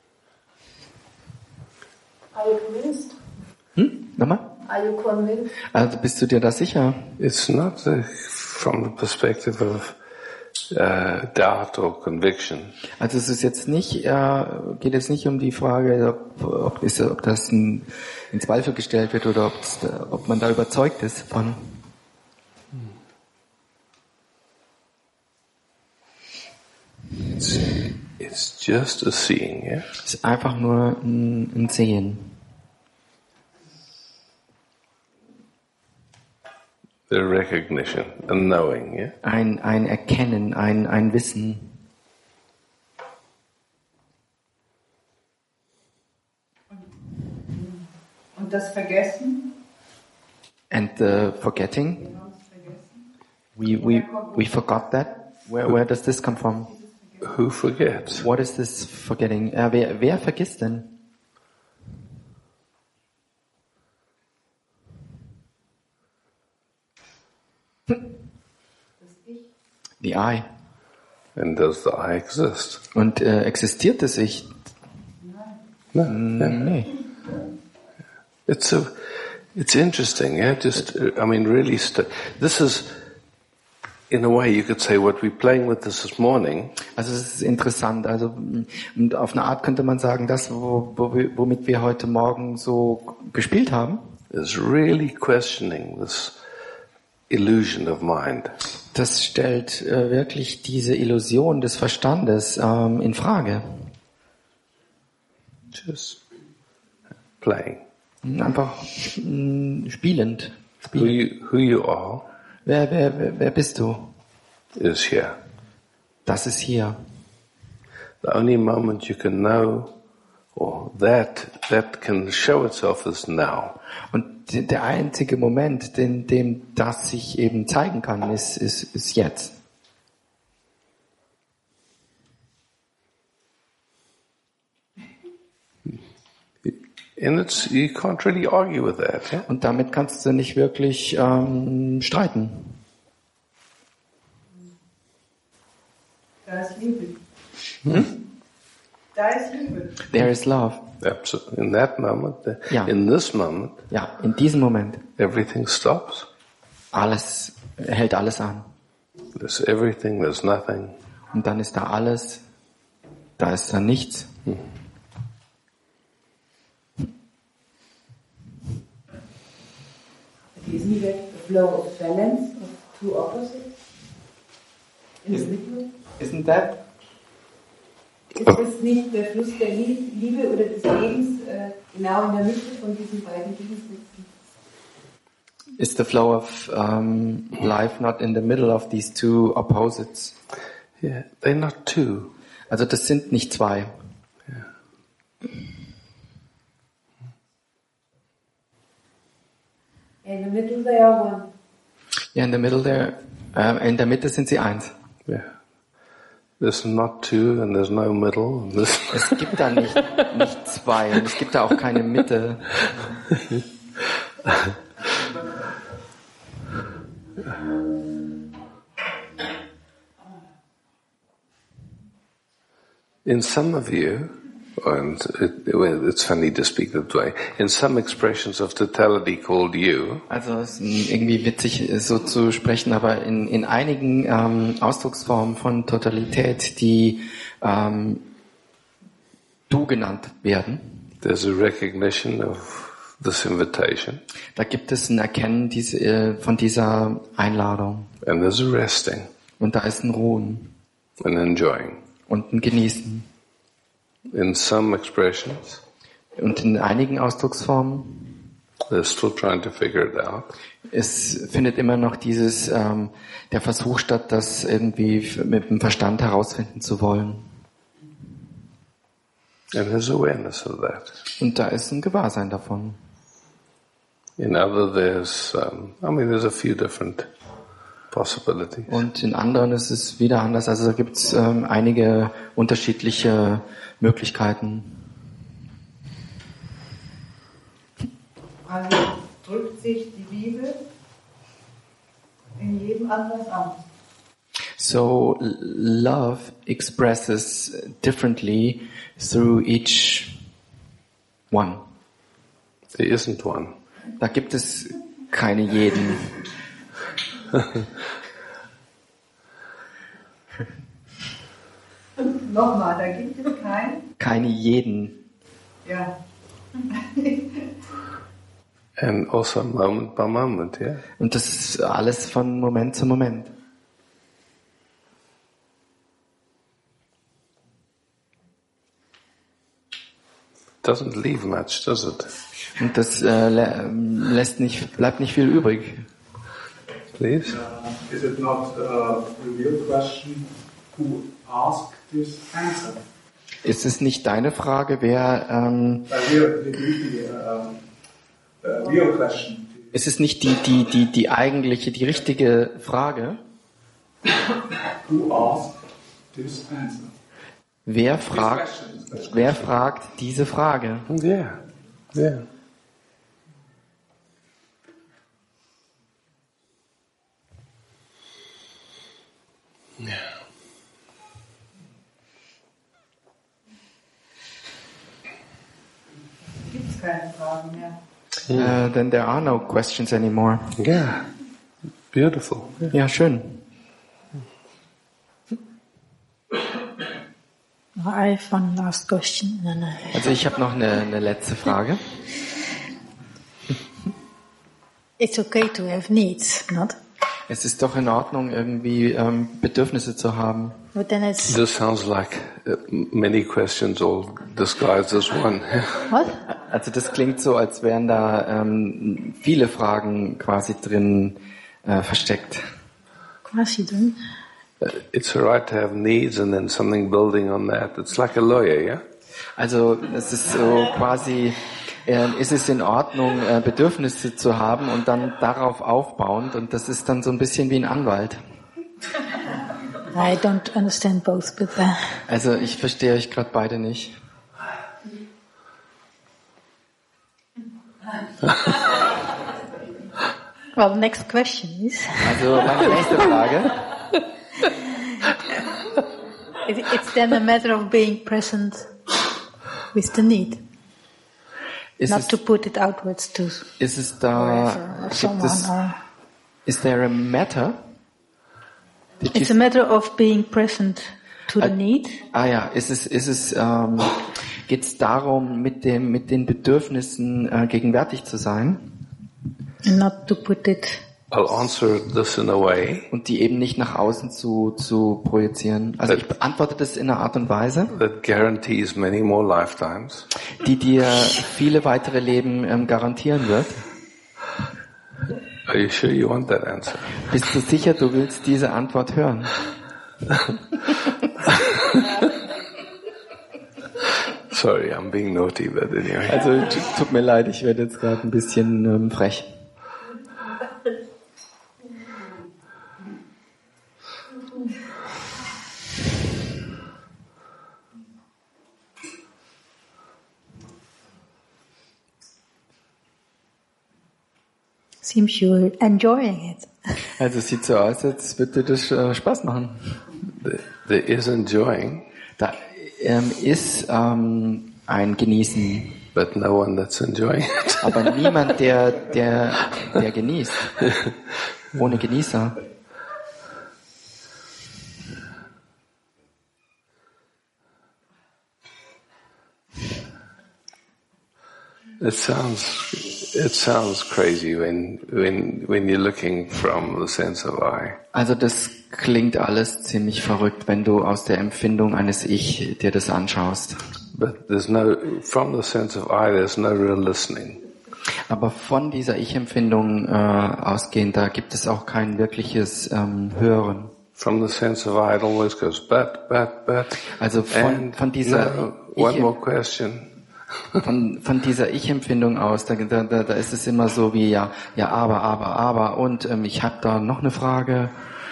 Are you convinced? Hm? Nochmal? Are you convinced? Also bist du dir da sicher? It's not the, from the perspective of uh, doubt or conviction. Also es ist jetzt nicht, äh, geht jetzt nicht um die Frage, ob, ob, ist, ob das ein, in Zweifel gestellt wird oder ob's, ob man da überzeugt ist von. It's, it's just a seeing, yeah? Es ist einfach nur ein, ein Sehen. The recognition, a knowing, yeah? Ein, ein Erkennen, ein, ein Wissen. Und das Vergessen? And the forgetting, we, we, we forgot that. Where, where does this come from? Who forgets? What is this forgetting? Äh, wer, wer vergisst denn? The I. And does the I exist? Und äh, existiert das Ich? No. Mm, nee. It's a, it's interesting, yeah? Just, uh, I mean, really, st- this is, in a way, you could say what we're playing with this this morning. Also es ist interessant. Also und auf eine Art könnte man sagen, das, wo, wo wir, womit wir heute Morgen so gespielt haben, Is really questioning this illusion of mind. das stellt äh, wirklich diese Illusion des Verstandes ähm, in Frage. Just playing. Einfach mh, spielend. Who spielend. you, who you are Wer, wer, wer, wer bist du? is here. Das ist hier. The only moment you can know, or that, that can show itself is now. Und d- der einzige Moment, in dem das sich eben zeigen kann, ist, ist, ist jetzt. And it's, you can't really argue with that, yeah? Und damit kannst du nicht wirklich ähm, streiten. Da ist Liebe. Hm? Da ist Liebe. There is love. Absolutely. In that moment, the- Ja. in this moment, Ja, in diesem Moment. everything stops. Alles, hält alles an. There's everything, there's nothing. Und dann ist da alles, da ist da nichts. Isn't that the flow of balance of two opposites? In the middle? Isn't that? Ist das nicht der Fluss der Lie- Liebe oder des Lebens äh, genau in der Mitte von diesen beiden Gegensätzen? Is the flow of um, life not in the middle of these two opposites? Yeah, they're not two. Also das sind nicht zwei. In the middle they are one. Ja, in the middle there, äh, in der Mitte sind sie eins. Yeah. There's not two and there's no middle. And there's Es gibt da nicht, nicht zwei und es gibt da auch keine Mitte. In some of you, and it, well, it's funny to speak that way, in some expressions of totality called you, Also es ist irgendwie witzig so zu sprechen, aber in, in einigen ähm, Ausdrucksformen von Totalität, die ähm, du genannt werden, there's a recognition of this invitation, da gibt es ein Erkennen diese, äh, von dieser Einladung. and there's a resting Und da ist ein Ruhen and enjoying. und ein Genießen. In some expressions, Und in einigen Ausdrucksformen, they're still trying to figure it out. es findet immer noch dieses, ähm, der Versuch statt, das irgendwie f- mit dem Verstand herausfinden zu wollen. And there's awareness of that. Und da ist ein Gewahrsein davon. In other, there's, um, I mean, there's a few different possibilities. Und in anderen ist es wieder anders. Also da gibt es ähm, einige unterschiedliche Möglichkeiten. Also drückt sich die Liebe in jedem anders aus. So l- love expresses differently through each one. There isn't one. Da gibt es keine jeden. Nochmal, da gibt es kein, Keine jeden. ja, And also moment by moment, yeah? Und das ist alles von Moment zu Moment. Doesn't leave much, does it? Und das äh, lä lässt nicht, bleibt nicht viel übrig. Please? Uh, is it not uh, a real question who asked this answer? Ist es nicht deine Frage, wer, ähm, A real, the, the, uh, a real question. ist es nicht die, die, die, die eigentliche, die richtige Frage? Who asked this answer? Wer fragt, wer fragt diese Frage? Yeah, yeah. Yeah. gibt es keine Fragen mehr. Uh, then there are no questions anymore. Yeah. Beautiful. Yeah. Ja, schön. I have one last question. And then I... Also ich habe noch eine, eine letzte Frage. It's okay to have needs, not? Es ist doch in Ordnung, irgendwie ähm, Bedürfnisse zu haben. But then it's This sounds like uh, many questions all disguised as one. what? Also das klingt so, als wären da ähm, viele Fragen quasi drin äh, versteckt. Quasi done. Uh, It's alright to have needs and then something building on that. It's like a lawyer, yeah? Also es ist so quasi, äh, ist es in Ordnung, äh, Bedürfnisse zu haben und dann darauf aufbauend, und das ist dann so ein bisschen wie ein Anwalt. I don't understand both, but uh, Also ich verstehe euch gerade beide nicht. well, the next question is: Also meine nächste Frage. it, it's then a matter of being present with the need, Ist not es, to put it outwards to ist es da, whoever or gibt someone. es, Or is there a matter? Did you it's a matter of being present to the Uh, need. Ah ja, ist es, ist es, ähm, geht es darum, mit dem, mit den Bedürfnissen äh, gegenwärtig zu sein And not to put it I'll answer this in a way und die eben nicht nach außen zu, zu projizieren? Also ich beantworte das in einer Art und Weise, that guarantees many more lifetimes. die dir viele weitere Leben ähm, garantieren wird. Are you sure you want that answer? Bist du sicher, du willst diese Antwort hören? Sorry, I'm being naughty, but anyway. Also t- tut mir leid, ich werde jetzt gerade ein bisschen ähm, frech. Seems you're enjoying it. Also es sieht so aus, als würde das äh, Spaß machen. There is enjoying. Da ähm, ist ähm, ein Genießen. But no one that's enjoying it. Aber niemand, der, der, der genießt. Ohne Genießer. It sounds, it sounds crazy when, when, when you're looking from the sense of I. Also das klingt alles ziemlich verrückt, wenn du aus der Empfindung eines Ich dir das anschaust. But there's no, from the sense of I, there's no real listening. Aber von dieser Ich-Empfindung äh, ausgehend, da gibt es auch kein wirkliches ähm, Hören. From the sense of I, it always goes, but, but, but. Also von, von dieser no, one more question. Von, von dieser Ich-Empfindung aus, da, da, da ist es immer so wie, ja, ja, aber, aber, aber, und ähm, ich habe da noch eine Frage.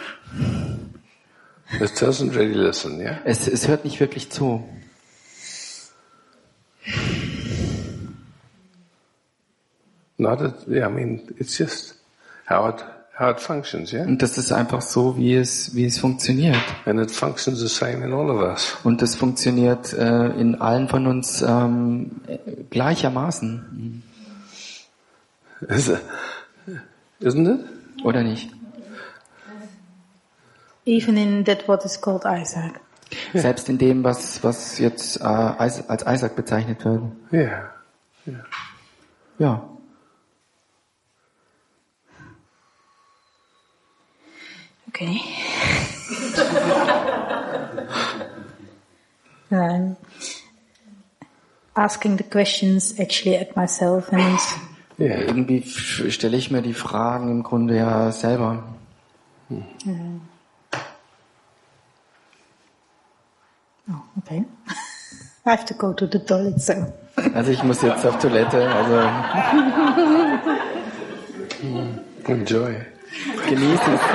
It doesn't really listen, yeah? Es, es hört nicht wirklich zu. Not it, yeah, I mean, it's just how it, how it functions, yeah? Und das ist einfach so, wie es, wie es funktioniert. And it functions the same in all of us. Und das funktioniert äh, in allen von uns ähm, gleichermaßen. Is it, isn't it? Oder nicht? Even in that what is called Isaac. Selbst in dem, was, was jetzt äh, als Isaac bezeichnet wird. Yeah. Yeah. Ja. Okay. I'm asking the questions actually at myself and yeah. Irgendwie stelle ich mir die Fragen im Grunde ja selber. Hm. Oh, okay. I have to go to the toilet, so. Also ich muss jetzt auf Toilette, also enjoy. Genießen es.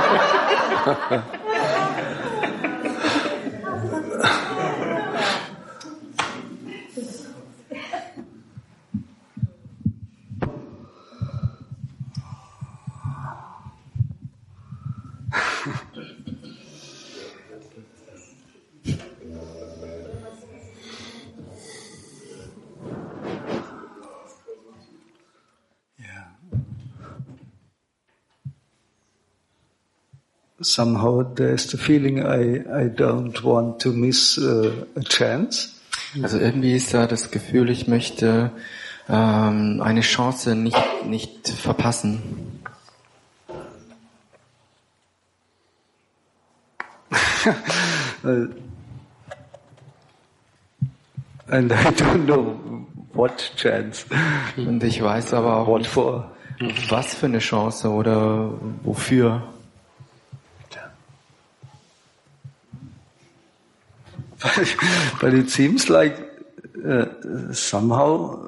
Somehow there's the feeling I, I don't want to miss uh, a chance. Also irgendwie ist da das Gefühl, ich möchte ähm, eine Chance nicht, nicht verpassen. uh, and I don't know what chance. Und ich weiß aber auch what nicht, for. was für eine Chance oder wofür. But it seems like uh, somehow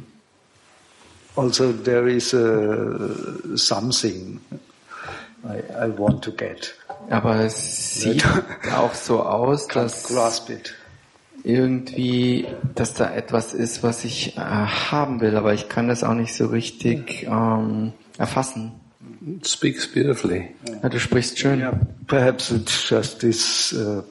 also there is uh, something I, I want to get. Aber es sieht auch so aus, dass grasp it. irgendwie, dass da etwas ist, was ich äh, haben will, aber ich kann das auch nicht so richtig ähm, erfassen. It speaks beautifully. Ja, du sprichst schön. Yeah, perhaps it's just this. Uh,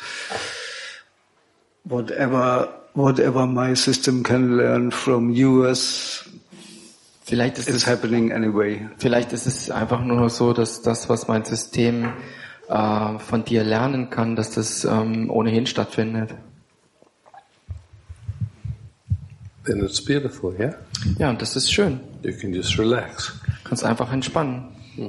Whatever, whatever my system can learn from yours, vielleicht ist it's es happening anyway. Vielleicht ist es einfach nur so, dass das, was mein System äh, von dir lernen kann, dass das ähm, ohnehin stattfindet. Then it's beautiful, yeah? Ja, und das ist schön. You can just relax. Du kannst einfach entspannen. Mhm.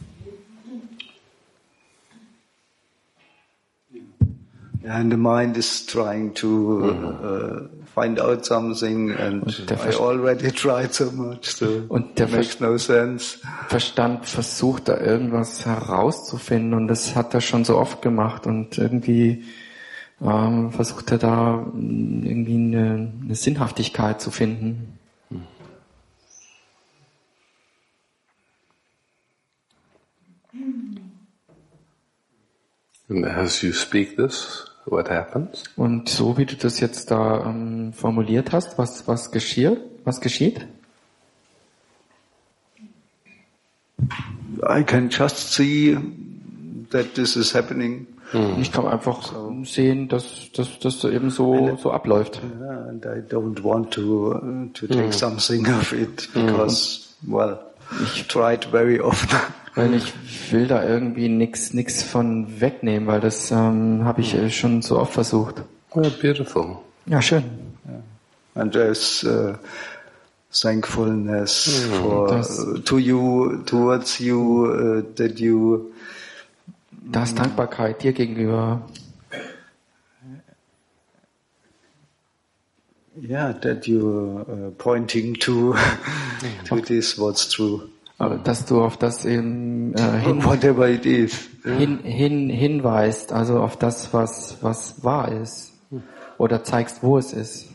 And the mind is trying to uh, find out something, and I already tried so much, so und der it makes no sense. Verstand versucht da irgendwas herauszufinden, und das hat er schon so oft gemacht, und irgendwie ähm, versucht er da irgendwie eine, eine Sinnhaftigkeit zu finden. And as you speak this, what happens? Und so wie du das jetzt da ähm, formuliert hast, was was geschieht? Was geschieht? I can just see that this is happening. Ich kann einfach sehen, dass dass das eben so so abläuft. Yeah, and I don't want to uh, to take mm. something of it because mm. well, ich tried very often. Weil ich will da irgendwie nix nix von wegnehmen, weil das ähm, habe ich äh, schon so oft versucht. Well, beautiful. Ja, schön. Yeah. And there's uh, thankfulness mm. for uh, to you towards you uh, that you. Da ist Dankbarkeit dir gegenüber. Yeah, that you're uh, pointing to to this what's true. Aber dass du auf das eben äh, hin, whatever it is. Hin, hin, hinweist, also auf das, was was wahr ist, oder zeigst, wo es ist.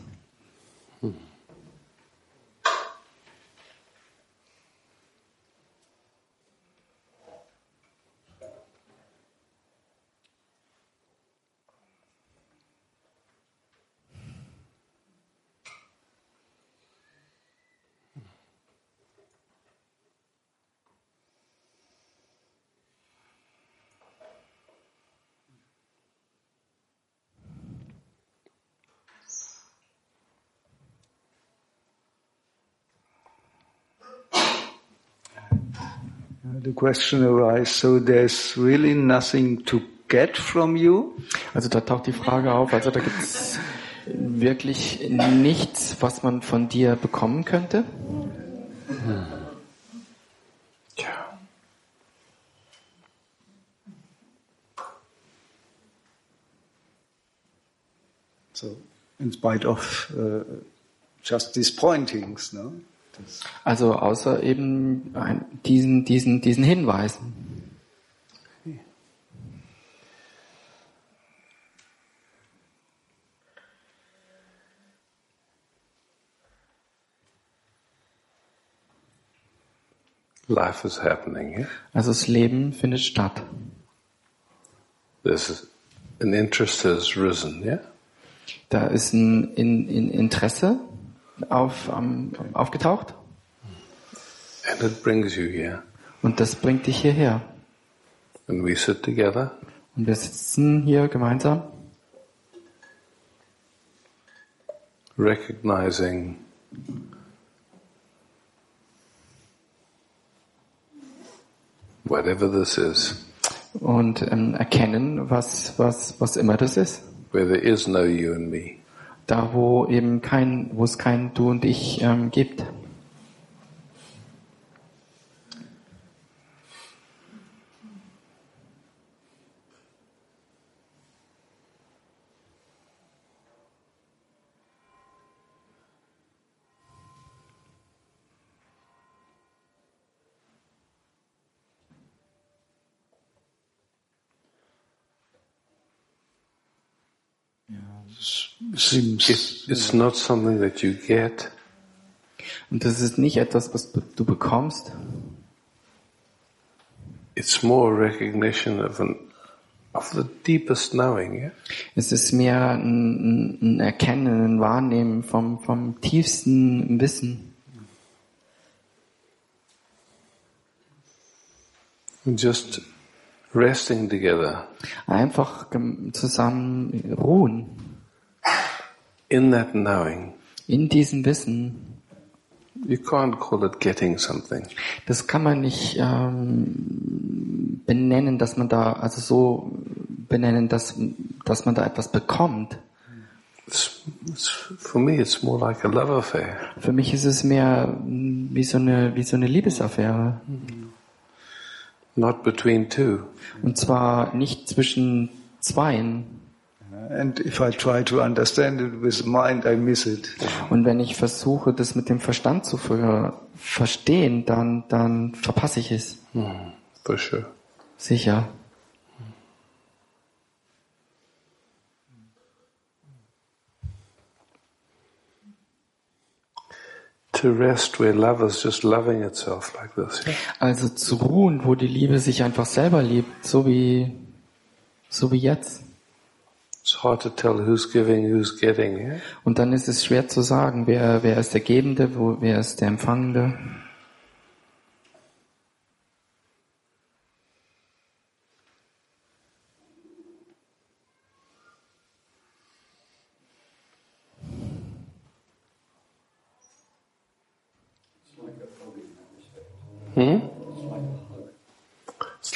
The question arises, so there's really nothing to get from you? Also da taucht die Frage auf, also da gibt's wirklich nichts, was man von dir bekommen könnte? Hm. Ja. So, in spite of uh, just these pointings, no? Also außer eben ein, diesen, diesen, diesen Hinweisen. Life is happening. Yeah? Also das Leben findet statt. There's an interest has risen, yeah? Da ist ein in, in Interesse auf, um, aufgetaucht. And it brings you here. Und das bringt dich hierher. And we sit together. Und wir sitzen hier gemeinsam. Recognizing whatever this is. Und ähm, erkennen, was, was, was immer das ist. Where there is no you and me. Da, wo eben kein, wo es kein Du und Ich ähm, gibt. It's, it's not something that you get. Und das ist nicht etwas, was du bekommst. It's more recognition of an of the deepest knowing. Yeah? Es ist mehr ein, ein Erkennen, ein Wahrnehmen vom vom tiefsten Wissen. And just resting together. Einfach zusammen ruhen. In that knowing. In diesem Wissen. You can't call it getting something. Das kann man nicht ähm, benennen, dass man da, also so benennen, dass dass man da etwas bekommt. It's, it's, for me, it's more like a love affair. Für mich ist es mehr wie so eine wie so eine Liebesaffäre. Not between two. Und zwar nicht zwischen zweien. And if I try to understand it with mind, I miss it. Und wenn ich versuche, das mit dem Verstand zu ver- verstehen, dann, dann verpasse ich es. Mm, for sure. Sicher. To rest where love is just loving itself like this. Yeah? Also zu ruhen, wo die Liebe sich einfach selber liebt, so wie, so wie jetzt. It's hard to tell who's giving, who's getting. Yeah? Und dann ist es schwer zu sagen, wer, wer ist der Gebende, wo, wer ist der Empfangende.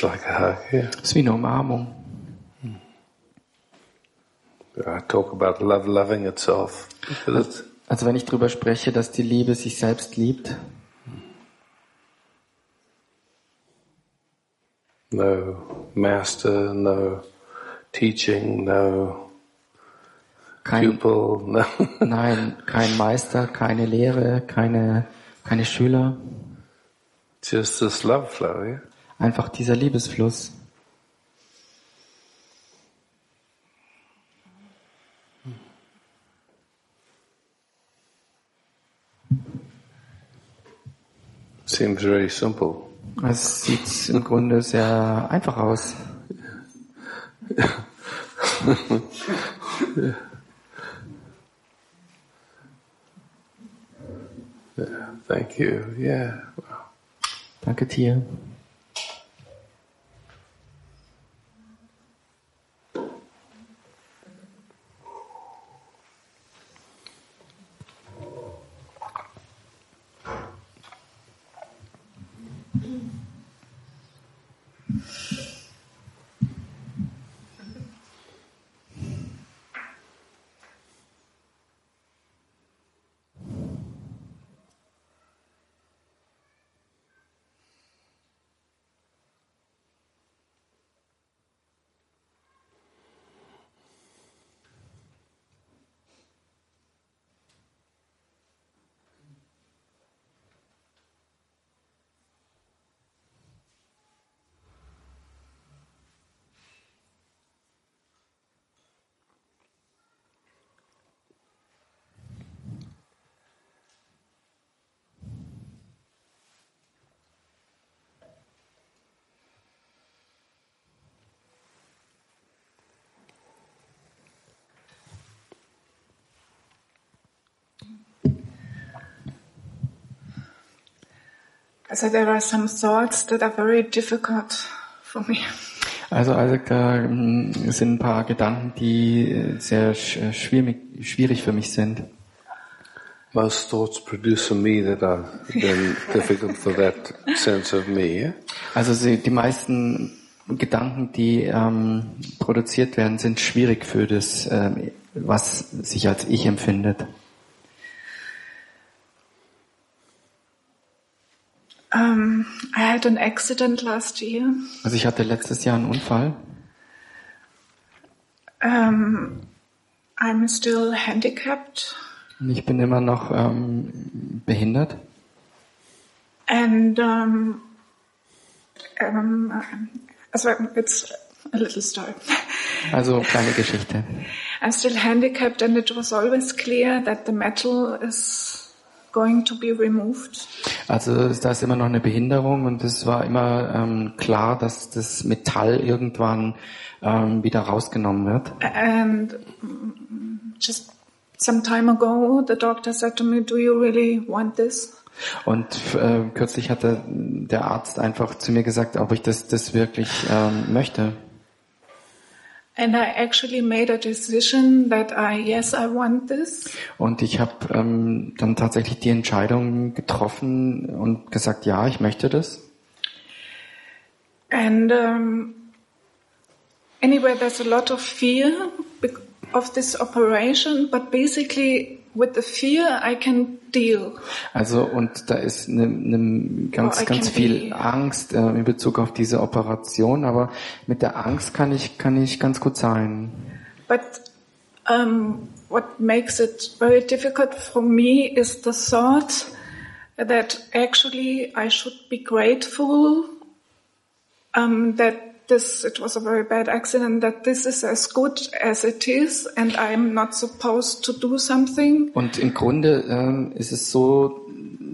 like a hug, yeah. Es ist wie eine Umarmung. I talk about love loving itself. Also, also wenn ich darüber spreche, dass die Liebe sich selbst liebt. No master, no teaching, no kein, pupil, no. Nein, kein Meister, keine Lehre, keine, keine Schüler. Just this love flow, yeah? Einfach dieser Liebesfluss. Seems very simple. Es sieht im Grunde sehr einfach aus. Yeah. Yeah, thank you. Yeah. Danke dir. So there are some thoughts that are very difficult for me. Also, also da sind ein paar Gedanken, die sehr schwierig, schwierig für mich sind. Most thoughts produce in me that are then difficult for that sense of me. Yeah? Also sie, die meisten Gedanken, die ähm, produziert werden, sind schwierig für das, ähm, was sich als ich empfindet. Um, I had an accident last year. Also ich hatte letztes Jahr einen Unfall. Um, I'm still handicapped. Und ich bin immer noch ähm, behindert. And um, um, so it's a little story. Also kleine Geschichte. I'm still handicapped, and it was always clear that the metal is going to be removed. Also da ist immer noch eine Behinderung und es war immer ähm, klar, dass das Metall irgendwann ähm, wieder rausgenommen wird. And just some time ago, the doctor said to me, "Do you really want this?" Und äh, kürzlich hatte der Arzt einfach zu mir gesagt, ob ich das, das wirklich ähm, möchte. And I actually made a decision that I, yes, I want this. Und ich habe ähm, dann tatsächlich die Entscheidung getroffen und gesagt, ja, ich möchte das. And um, anyway, there's a lot of fear of this operation, but basically with the fear I can deal. Also und da ist eine, eine ganz oh, ganz viel be... Angst äh, in Bezug auf diese Operation, aber mit der Angst kann ich kann ich ganz gut sein. But um, what makes it very difficult for me is the thought that actually I should be grateful um, that this, it was a very bad accident, that this is as good as it is and I'm not supposed to do something. Und im Grunde ähm, ist es so,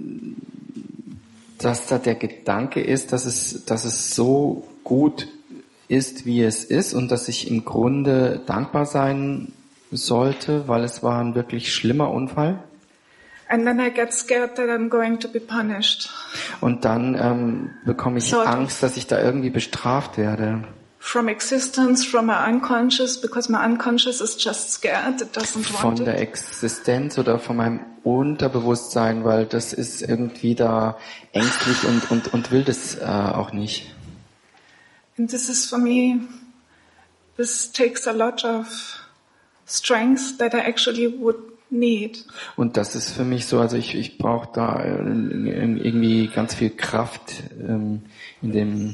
dass da der Gedanke ist, dass es, dass es so gut ist, wie es ist und dass ich im Grunde dankbar sein sollte, weil es war ein wirklich schlimmer Unfall. And then I get scared that I'm going to be punished. Und dann ähm, bekomme ich sort Angst, dass ich da irgendwie bestraft werde. From existence, from my unconscious, because my unconscious is just scared, it doesn't Von want der it. Existenz oder von meinem Unterbewusstsein, weil das ist irgendwie da ängstlich und und und will das äh, auch nicht. And this is for me, this takes a lot of strength that I actually would need. Und das ist für mich so, also ich, ich brauche da irgendwie ganz viel Kraft ähm, in dem.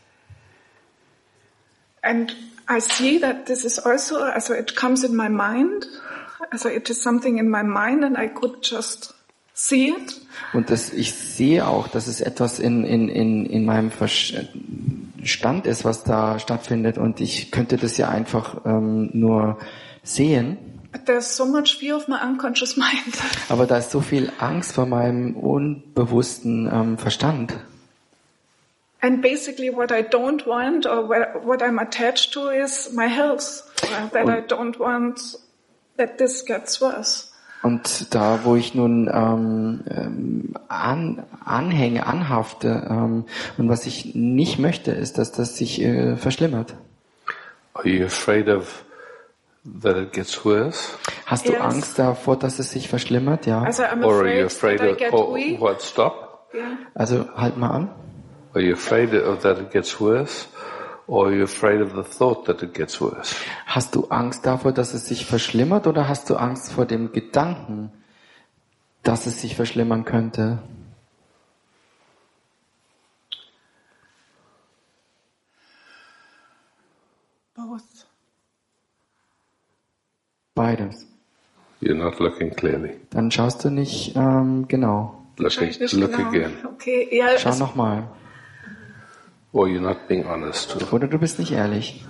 And I see that this is also, also it comes in my mind, also it is something in my mind and I could just see it. Und das, ich sehe auch, dass es etwas in, in, in, in meinem Verstand ist, was da stattfindet und ich könnte das ja einfach ähm, nur sehen. But there's so much fear of my unconscious mind. Aber da ist so viel Angst vor meinem unbewussten ähm, Verstand. And basically what I don't want or what I'm attached to is my health. That I don't want that this gets worse. Und da, wo ich nun ähm, ähm, an, anhänge, anhafte ähm, und was ich nicht möchte, ist, dass das sich äh, verschlimmert. Are you afraid of that it gets worse? Hast du Yes. Angst davor, dass es sich verschlimmert? Ja. Also I'm Or are you afraid afraid that I of get oh, weak. what stop? Yeah. Also halt mal an. Are you afraid of that it gets worse? Or are you afraid of the thought that it gets worse? Hast du Angst davor, dass es sich verschlimmert, oder hast du Angst vor dem Gedanken, dass es sich verschlimmern könnte? Both. Beides. You're not looking clearly. Dann schaust du nicht ähm, genau. Look, Schau ich nicht look genau. again. Okay, ja, Schau es- nochmal. Or you're not being honest. Oder du bist nicht ehrlich.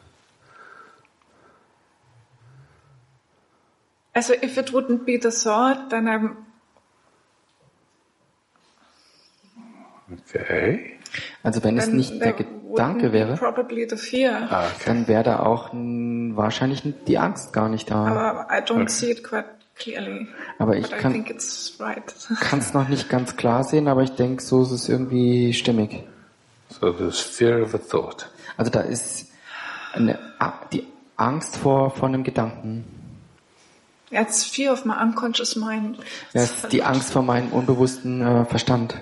also if it wouldn't be the thought, then I'm Okay. Also wenn es then nicht der there Gedanke wouldn't be wäre, probably the fear. Ah, okay. dann wäre da auch mh, wahrscheinlich die Angst gar nicht da. Aber I don't see it quite clearly. Aber ich But I kann think it's right. es noch nicht ganz klar sehen, aber ich denke, so ist es irgendwie stimmig. So there's fear of a thought. Also da ist eine, die Angst vor, vor einem Gedanken. It's fear of my unconscious mind. Das ist die Angst vor meinem unbewussten äh, Verstand.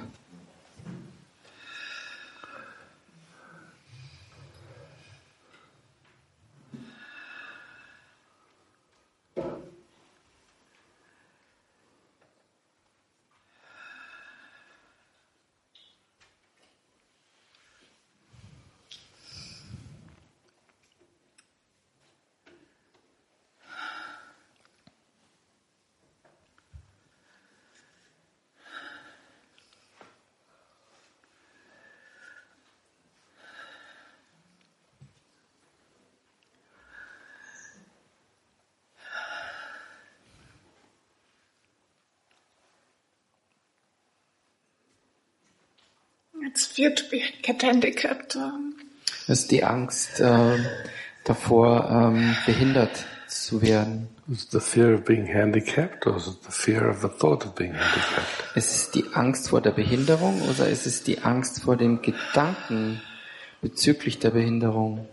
It's fear to be get handicapped. Um, Das ist die Angst äh, davor, ähm, behindert zu werden. Is it the fear of being handicapped, or is it the fear of the thought of being handicapped? Ist es die Angst vor der Behinderung oder ist es die Angst vor dem Gedanken bezüglich der Behinderung?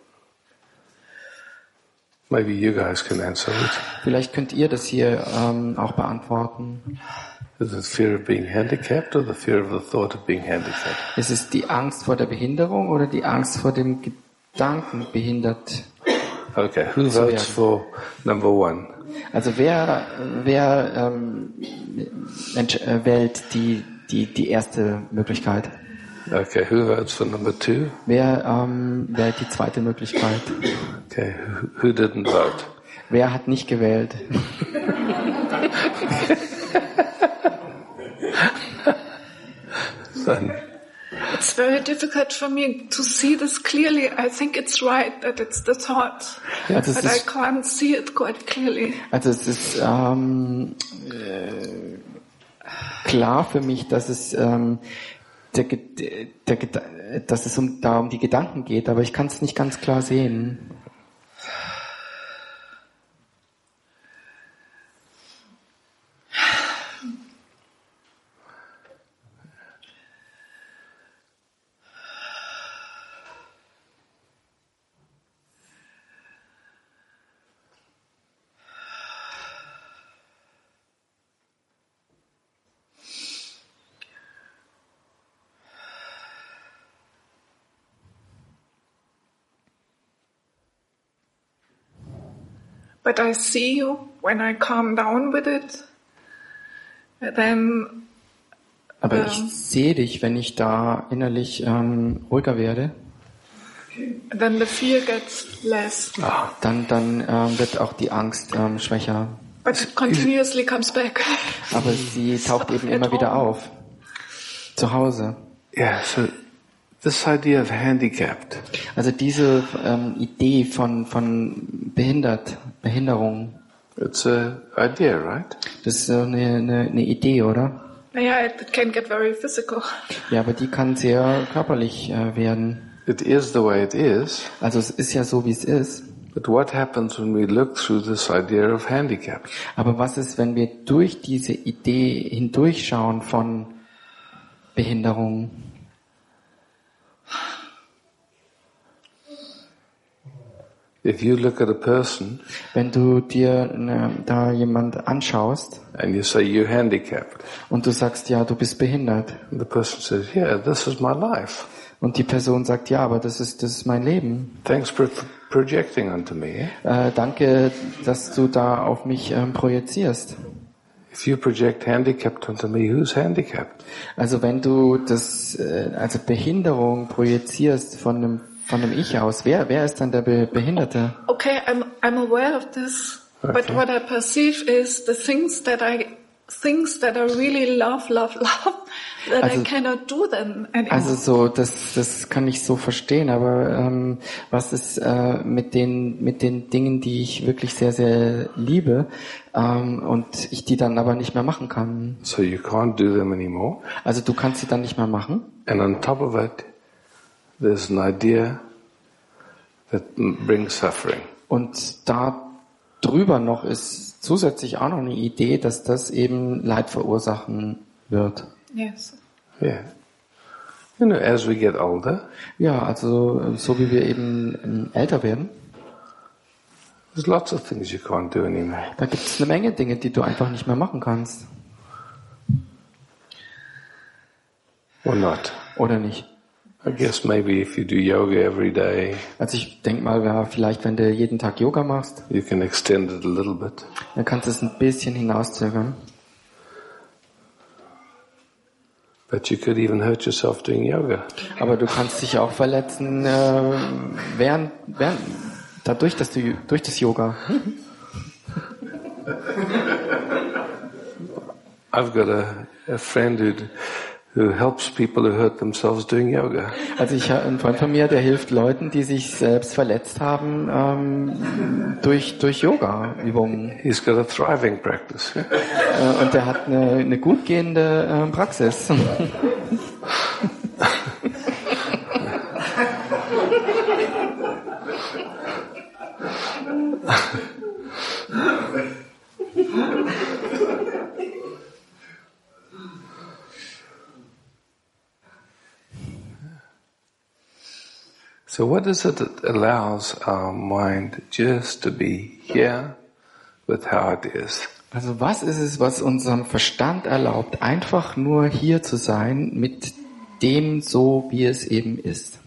Maybe you guys can answer it. Vielleicht könnt ihr das hier ähm, auch beantworten. Is it fear of being handicapped, or the fear of the thought of being handicapped? Ist es die Angst vor der Behinderung oder die Angst vor dem Gedanken, behindert? Okay, who So, votes yeah. for number one? Also wer, wer ähm, Mensch, äh, wählt die, die, die erste Möglichkeit? Okay, who votes for number two? Wer ähm, wählt die zweite Möglichkeit? Okay, who, who didn't vote? Wer hat nicht gewählt? Then, it's very difficult for me to see this clearly. I think it's right that it's the thought, Also es but I ist, can't see it quite clearly. also es ist ähm, äh, klar für mich, dass es ähm, der, Ge- der, Geda- dass es um, da um die Gedanken geht, aber ich kann es nicht ganz klar sehen. but I see you when I calm down with it. Then, Aber um, ich sehe dich, wenn ich da innerlich ähm, ruhiger werde. Then the fear gets less. Dann, dann ähm, wird auch die Angst ähm, schwächer. But it continuously comes back. Aber sie taucht eben immer wieder auf. Zu Hause. Yeah, so this idea of handicapped. Also diese ähm, Idee von, von behindert, Behinderung. It's a idea, right? Das ist so eine, eine, eine Idee, oder? Yeah, it can get very physical. Ja, aber die kann sehr körperlich äh, werden. It is the way it is. Also es ist ja so, wie es ist. But what happens when we look through this idea of handicap? Aber was ist, wenn wir durch diese Idee hindurchschauen von Behinderung? If you look at a person, wenn du dir ne, da jemand anschaust, and you say you're handicapped, und du sagst, ja, du bist behindert, and the person says, yeah, this is my life. Und die Person sagt, ja, aber das ist, das ist mein Leben. Thanks for projecting onto me. Äh, danke, dass du da auf mich ähm, projizierst. If you project handicapped onto me, who's handicapped? Also wenn du das, äh, also Behinderung projizierst von einem, von einem Ich aus, wer, wer ist dann der Be- Behinderte? Okay, I'm, I'm aware of this, okay. But what I perceive is the things that I, things that I really love, love, love, that also, I cannot do them anymore. Also so, das, das kann ich so verstehen, aber ähm, was ist äh, mit den, mit den Dingen, die ich wirklich sehr, sehr liebe, ähm, und ich die dann aber nicht mehr machen kann? So you can't do them anymore. Also du kannst sie dann nicht mehr machen. And on top of it, there's an idea that brings suffering. Und da drüber noch ist zusätzlich auch noch eine Idee, dass das eben Leid verursachen wird. Yes. Yeah. You know, as we get older. Ja, also so wie wir eben älter werden. There's lots of things you can't do anymore. Da gibt es eine Menge Dinge, die du einfach nicht mehr machen kannst. Or not. Oder nicht? I guess maybe if you do yoga every day. Also ich denke mal, ja, vielleicht wenn du jeden Tag Yoga machst, you can extend it a little bit. Dann kannst du es ein bisschen hinauszögern. But you could even hurt yourself doing yoga. Aber du kannst dich auch verletzen äh, während, während dadurch, dass du durch das Yoga. I've got a, a friend who who helps people who hurt themselves doing yoga. Also ich habe einen Freund von mir, der hilft Leuten, die sich selbst verletzt haben, ähm, durch durch Yoga-Übungen. He's got a thriving practice. Yeah? Äh, und der hat eine, eine gut gehende äh, Praxis. So what is it that allows our mind just to be here with how it is? Also was ist es, was unserem Verstand erlaubt, einfach nur hier zu sein mit dem so, wie es eben ist?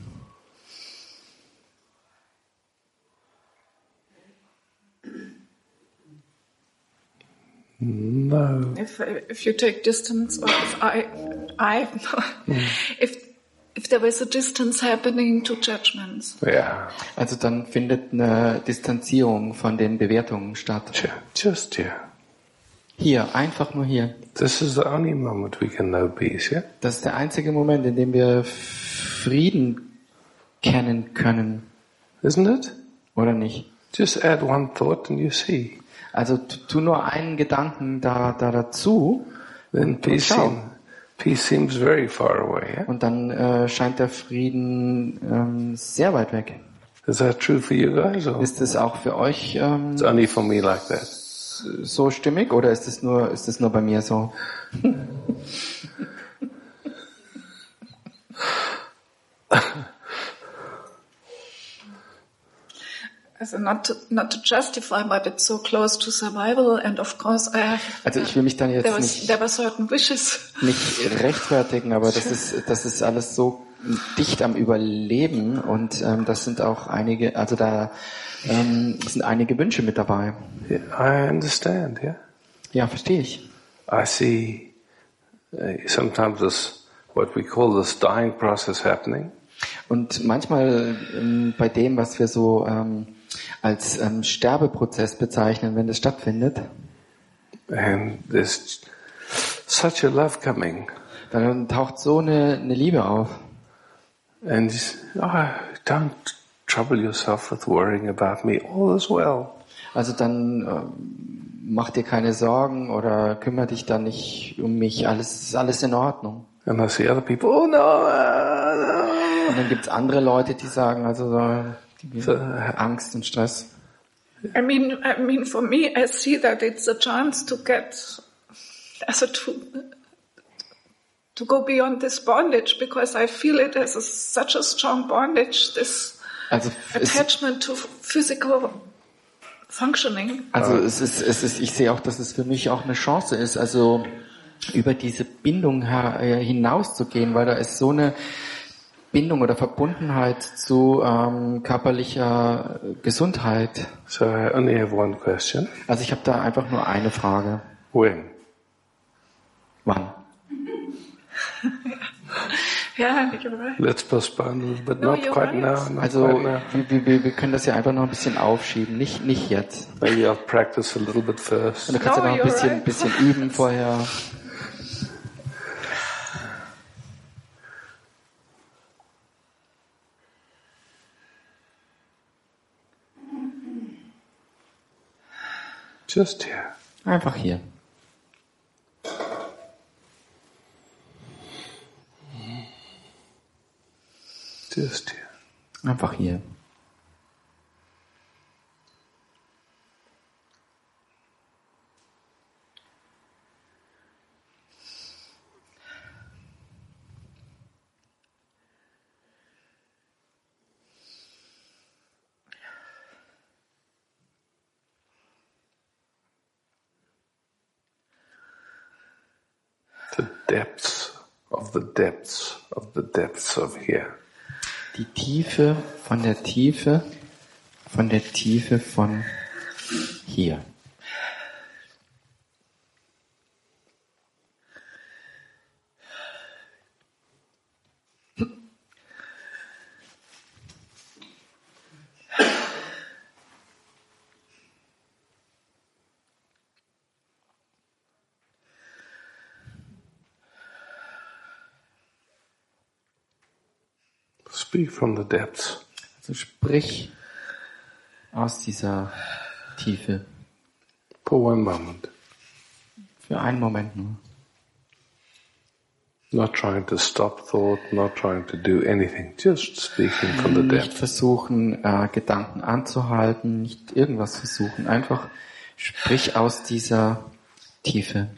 No. If if you take distance, or if I, I, if if there was a distance happening to judgments. Yeah. Also dann findet eine Distanzierung von den Bewertungen statt. Just here. Hier, einfach nur hier. This is the only moment we can know peace, yeah? Das ist der einzige Moment, in dem wir Frieden kennen können. Isn't it? Oder nicht? Just add one thought and you see. Also tu, tu nur einen Gedanken da, da dazu. Then und peace, seem, peace seems very far away, yeah? Und dann äh, scheint der Frieden ähm, sehr weit weg. Is that true for you guys? Or? Ist es auch für euch ähm, It's only for me like that. so stimmig oder ist es nur, ist es nur bei mir so? Also not to, not to justify, but it's so close to survival, and of course I have. Also ich will mich dann jetzt there was, nicht, there were certain wishes. nicht rechtfertigen, aber das ist, das ist alles so dicht am Überleben und ähm, das sind auch einige, also da ähm, sind einige Wünsche mit dabei. Yeah, I understand, yeah. Ja, verstehe ich. I see uh, sometimes this, what we call this dying process happening. Und manchmal ähm, bei dem, was wir so ähm, als ähm, Sterbeprozess bezeichnen, wenn das stattfindet, and there's such a love coming, dann taucht so eine, eine Liebe auf. and oh, don't trouble yourself with worrying about me, all is well. Also dann ähm, mach dir keine Sorgen oder kümmere dich dann nicht um mich, alles ist alles in Ordnung. And I see other people, oh no, uh, no. Und dann gibt's andere Leute, die sagen, also so, die so, Angst und Stress. I mean, I mean, for me, I see that it's a chance to get, also to, to go beyond this bondage, because I feel it as a, such a strong bondage, this also attachment to physical functioning. Also es ist, es ist, ich sehe auch, dass es für mich auch eine Chance ist, also über diese Bindung hinauszugehen, weil da ist so eine Bindung oder Verbundenheit zu ähm, körperlicher Gesundheit. So I only have one question. Also ich habe da einfach nur eine Frage. When? Wann? Yeah, you're right. Let's postpone a little bit. No, Not you're quite right. now. Not Also quite now. wir, wir, wir können das ja einfach noch ein bisschen aufschieben, nicht nicht jetzt. Maybe I'll practice a little bit first. Und du kannst No, ja noch ein you're bisschen, right. bisschen üben vorher. Just here. Einfach hier. Just here. Einfach hier. The depths of the depths of the depths of here. Die Tiefe von der Tiefe von der Tiefe von hier. Speak from the depths. Also sprich aus dieser Tiefe. For one moment. Für einen Moment nur. Not trying to stop thought, not trying to do anything, just speaking from the Nicht depths. versuchen, äh, Gedanken anzuhalten, nicht irgendwas versuchen. Einfach sprich aus dieser Tiefe.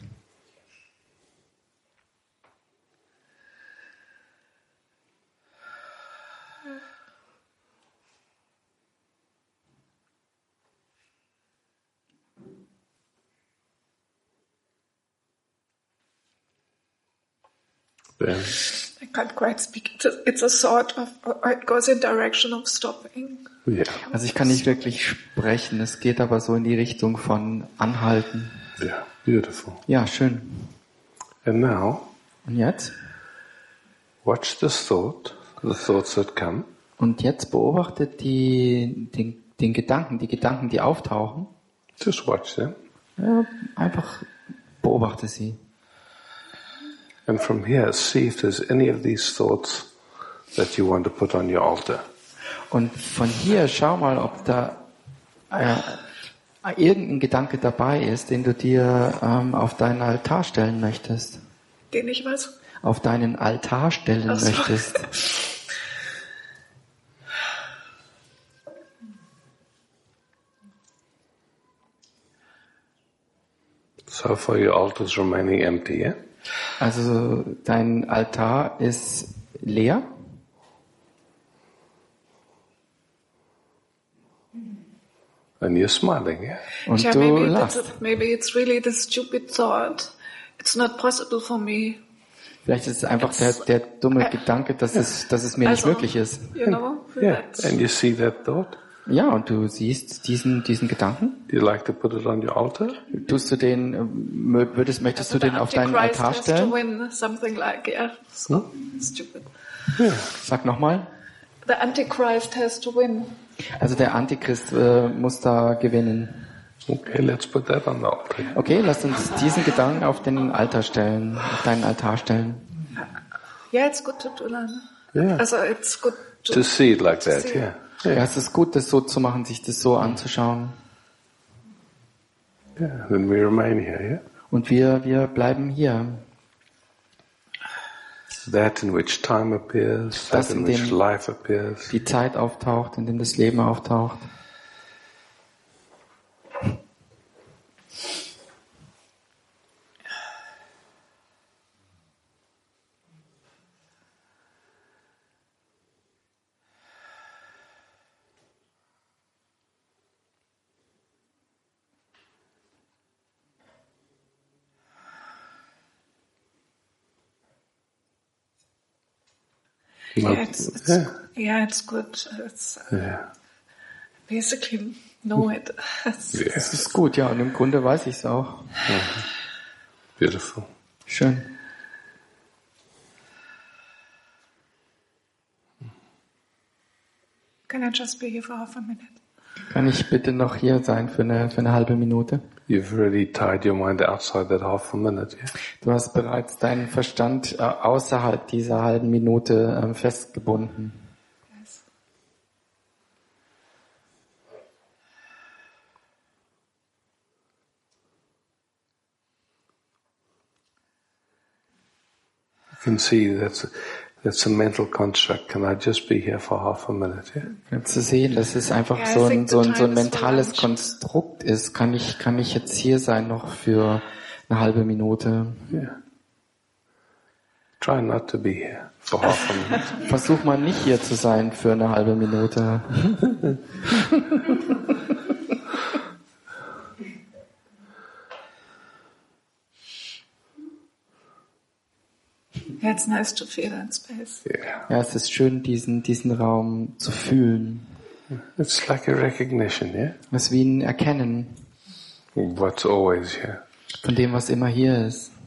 Then I can't quite speak. It's a, it's a sort of, it goes in direction of stopping. yeah, Also ich kann nicht wirklich sprechen, es geht aber so in die Richtung von anhalten. yeah, beautiful. Ja, schön. And now, Und jetzt? watch this thought, the thoughts that come, Und jetzt beobachtet die, den, den Gedanken, die Gedanken, die auftauchen. just watch them. Ja, einfach beobachte sie. And from here, see if there's any of these thoughts that you want to put on your altar. Und von hier schau mal, ob da äh, irgendein Gedanke dabei ist, den du dir ähm, auf deinen Altar stellen möchtest. Den ich was? Auf deinen Altar stellen Ach so. möchtest. So far, your altar is remaining empty, yeah? Also dein Altar ist leer. And you're smiling, yeah? Und Yeah, du maybe, lachst. that's a, maybe it's really the stupid thought. It's not possible for me. Vielleicht ist es einfach der, der dumme Gedanke, dass es, dass es mir nicht Also, möglich ist. You know? Yeah. That's- And you see that thought? Ja, und du siehst diesen, diesen Gedanken. Do you like to put it on your altar? Tust du den, ähm, mö- würdest, möchtest du the den auf deinen Antichrist Altar has to stellen? win, something like, yeah, so stupid. Sag nochmal. The Antichrist has to win. Also der Antichrist äh, muss da gewinnen. Okay, let's put that on the altar. Okay, lass uns diesen Gedanken auf den Altar stellen, auf deinen Altar stellen. Yeah, it's good to do that. Yeah. Also, it's good to, To see it like to that, see. yeah. Ja, es ist gut, das so zu machen, sich das so anzuschauen. Yeah. Then we remain here, yeah? Und wir, wir bleiben hier. That in which time appears, that Das, in in which dem life appears. die Zeit auftaucht, in dem das Leben auftaucht. Yeah, it's, it's, Yeah. yeah, it's good. It's uh, Yeah. basically know it. It's- Yeah. Das ist gut, ja, und im Grunde weiß ich es auch. Beautiful. Schön. Can I just be here for half a minute? Kann ich bitte noch hier sein für eine, für eine halbe Minute? You've already tied your mind outside that half a minute, yeah? Du hast bereits deinen Verstand äh, außerhalb dieser halben Minute ähm, festgebunden. Yes. You can see that's a, that's a mental construct. Can I just be here for half a minute, yeah? Ja, zu sehen, dass es einfach Yeah, I so ein, think the so ein, so ein time is for mentales lunch. Konstrukt ist. Kann ich, kann ich jetzt hier sein noch für eine halbe Minute? Yeah. Try not to be here for half a minute. Versuch mal nicht hier zu sein für eine halbe Minute. Yeah, it's nice to feel that space. Yeah. Ja, es ist schön, diesen, diesen Raum zu fühlen. It's like a recognition, yeah? Es ist wie ein Erkennen What's always here. von dem, was immer hier ist.